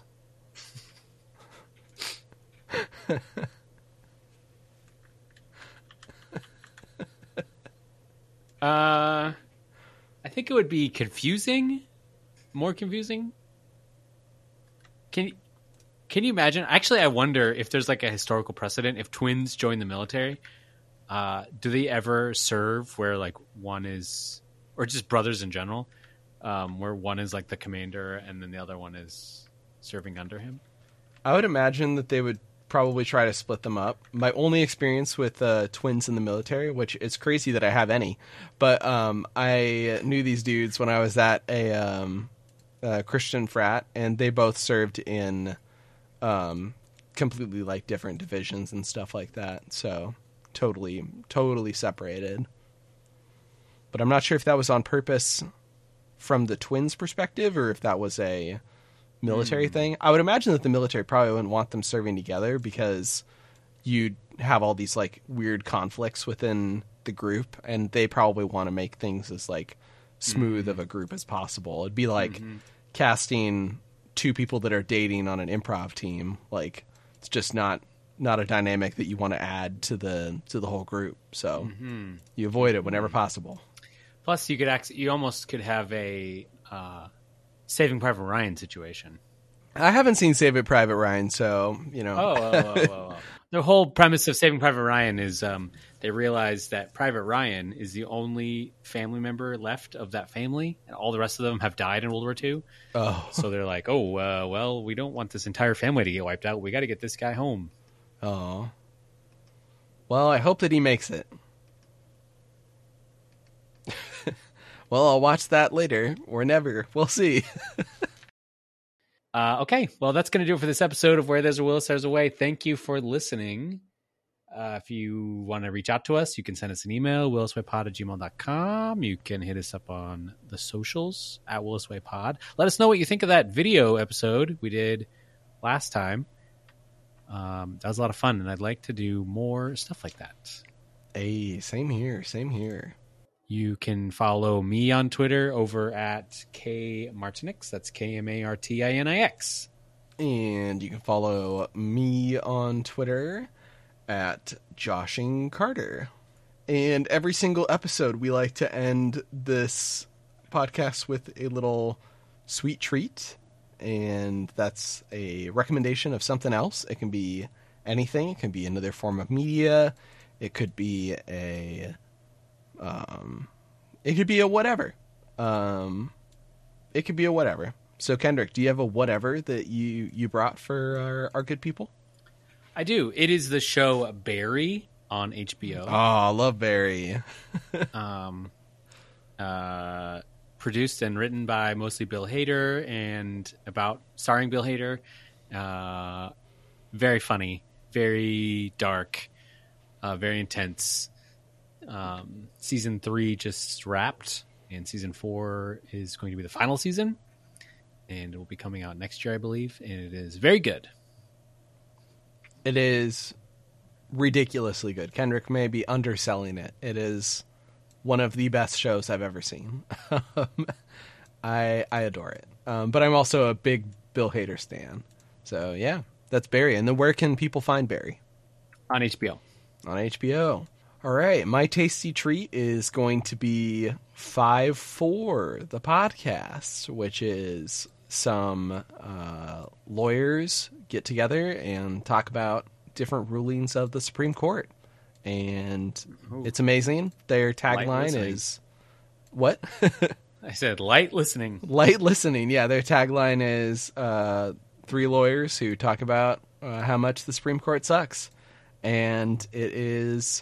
I think it would be confusing. More confusing. Can you imagine? Actually, I wonder if there's like a historical precedent. If twins join the military, do they ever serve where like one is, or just brothers in general, where one is like the commander and then the other one is serving under him? I would imagine that they would probably try to split them up. My only experience with twins in the military, which is crazy that I have any, but I knew these dudes when I was at a Christian frat, and they both served in completely like different divisions and stuff like that. So totally separated. But I'm not sure if that was on purpose from the twins' perspective or if that was a military thing. I would imagine that the military probably wouldn't want them serving together because you'd have all these like weird conflicts within the group, and they probably want to make things as like smooth of a group as possible. It'd be like casting two people that are dating on an improv team. Like, it's just not not a dynamic that you want to add to the whole group. So you avoid it whenever possible. Plus, you almost could have a Saving Private Ryan situation. I haven't seen Saving Private Ryan, so The whole premise of Saving Private Ryan is they realize that Private Ryan is the only family member left of that family, and all the rest of them have died in World War II. Oh, so they're like, well, we don't want this entire family to get wiped out. We got to get this guy home. Oh, well, I hope that he makes it. Well, I'll watch that later or never. We'll see. Okay, well, that's going to do it for this episode of Where There's a Willis, There's a Way. Thank you for listening. If you want to reach out to us, you can send us an email, williswaypod@gmail.com. You can hit us up on the socials at williswaypod. Let us know what you think of that video episode we did last time. That was a lot of fun, and I'd like to do more stuff like that. Hey, same here. You can follow me on Twitter over at KMartinix. That's KMartinix. And you can follow me on Twitter at Joshing Carter. And every single episode, we like to end this podcast with a little sweet treat. And that's a recommendation of something else. It can be anything. It can be another form of media. It could be a whatever. It could be a whatever. So, Kendrick, do you have a whatever that you brought for our good people? I do. It is the show Barry on HBO. Oh, I love Barry. Produced and written by mostly Bill Hader and starring Bill Hader. Very funny, very dark, very intense. Season 3 just wrapped, and season 4 is going to be the final season, and it will be coming out next year, I believe, and it is very good. It is ridiculously good. Kendrick may be underselling it. It is one of the best shows I've ever seen. I adore it. But I'm also a big Bill Hader stan. So yeah, that's Barry. And then where can people find Barry? On HBO. On HBO. All right. My tasty treat is going to be 5-4, the podcast, which is some lawyers get together and talk about different rulings of the Supreme Court. And it's amazing. Their tagline is... What? I said light listening. Light listening, yeah. Their tagline is 3 lawyers who talk about how much the Supreme Court sucks. And it is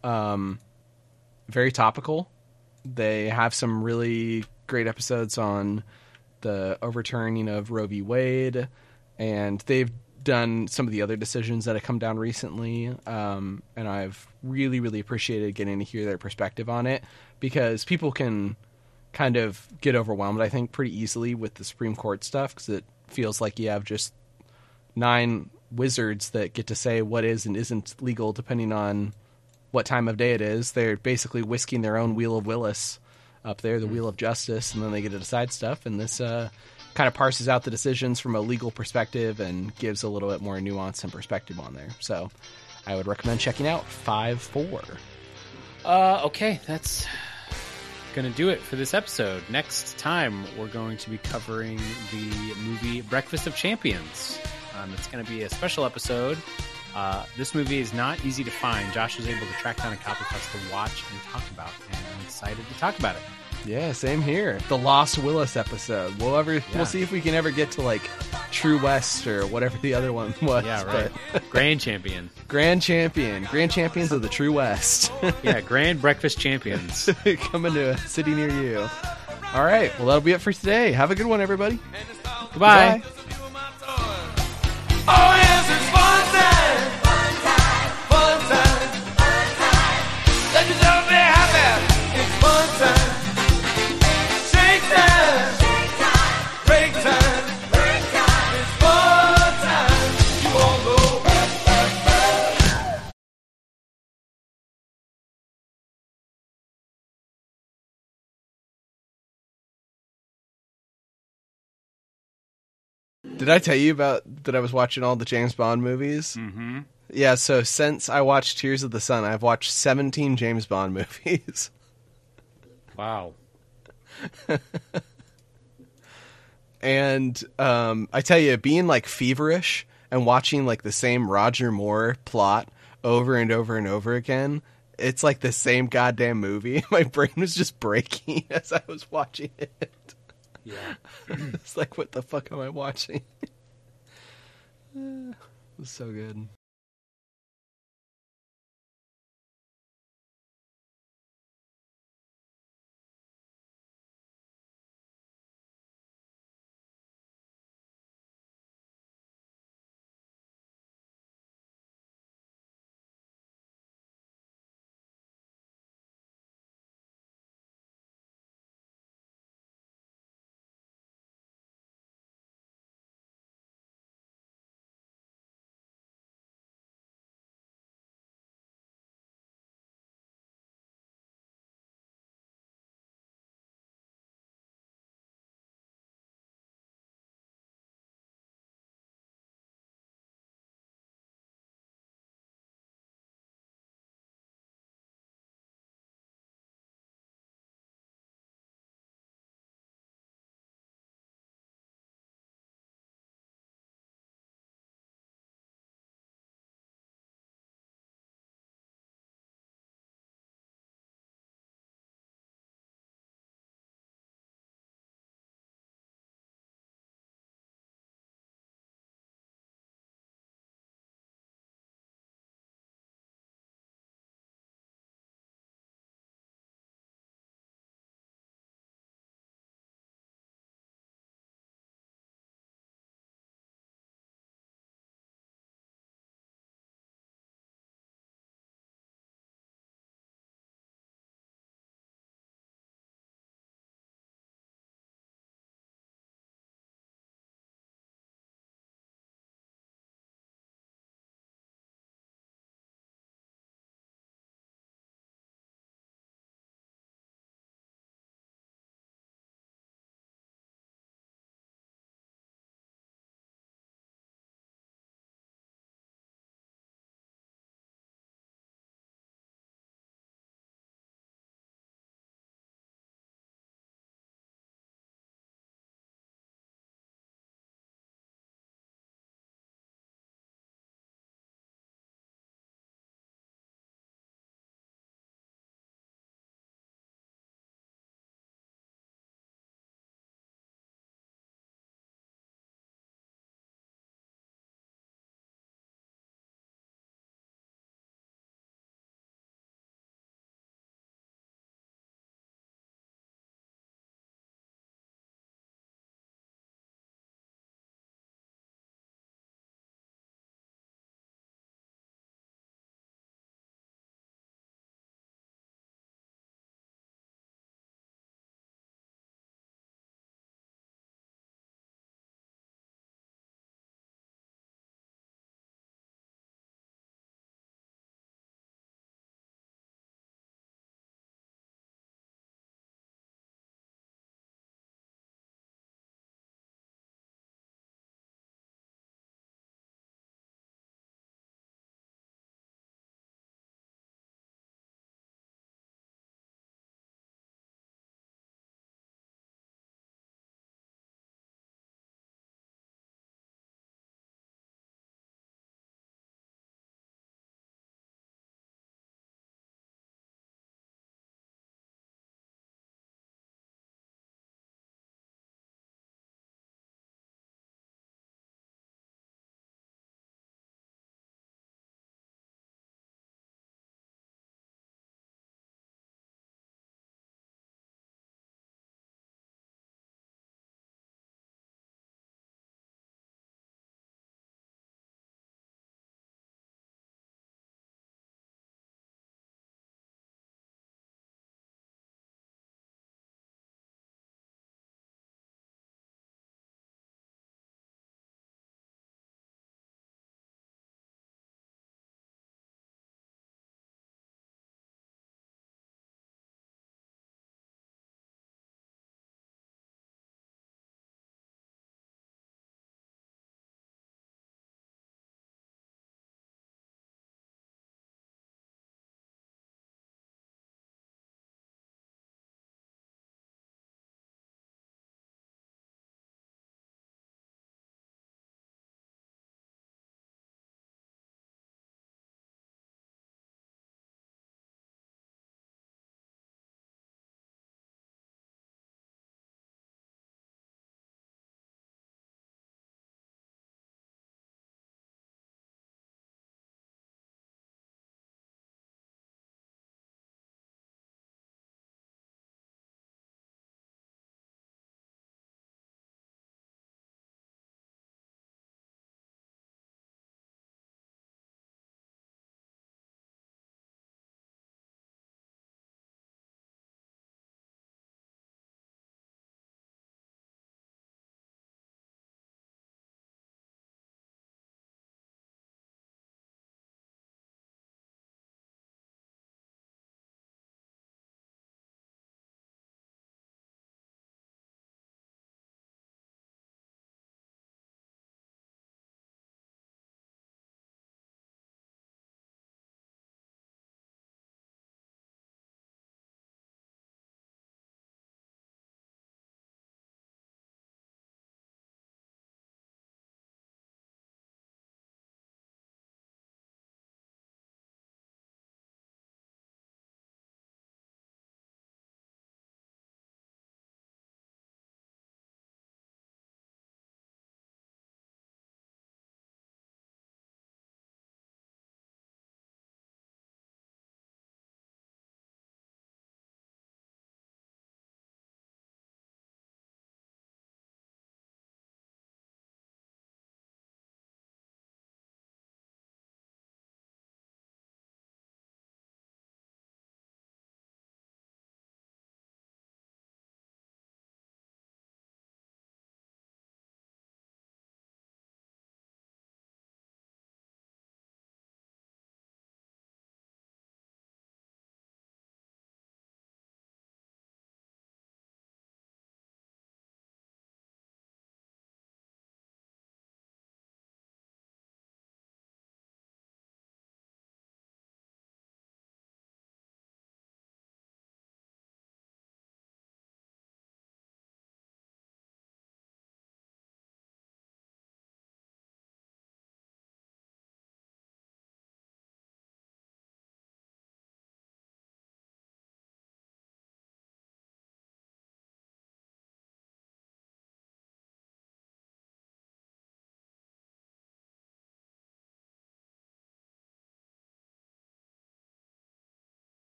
very topical. They have some really great episodes on the overturning of Roe v. Wade, and they've done some of the other decisions that have come down recently, and I've really, really appreciated getting to hear their perspective on it, because people can kind of get overwhelmed, I think, pretty easily with the Supreme Court stuff, because it feels like you have just 9 wizards that get to say what is and isn't legal depending on what time of day it is. They're basically whisking their own Wheel of Willis up there, the Wheel of Justice, and then they get to decide stuff, and this kind of parses out the decisions from a legal perspective and gives a little bit more nuance and perspective on there. So I would recommend checking out 5-4. Okay, that's going to do it for this episode. Next time, we're going to be covering the movie Breakfast of Champions. It's going to be a special episode. This movie is not easy to find. Josh was able to track down a copy for us to watch and talk about, and I'm excited to talk about it. Yeah, same here. The Lost Willis episode. We'll see if we can ever get to like True West or whatever the other one was. Yeah, right. Grand Champion. Grand Champions of the True West. Yeah, Grand Breakfast Champions. Coming to a city near you. All right, well, that'll be it for today. Have a good one, everybody. Goodbye. Goodbye. Oh, yes, it's fun time. Fun time. Let yourself be happy. It's fun time. Shake time. Break time. It's fun time. You all know. Did I tell you about that I was watching all the James Bond movies? Mm-hmm. Yeah, so since I watched Tears of the Sun, I've watched 17 James Bond movies. Wow. And I tell you, being like feverish and watching like the same Roger Moore plot over and over and over again, it's like the same goddamn movie. My brain was just breaking as I was watching it. Yeah. It's like, what the fuck am I watching? It was so good.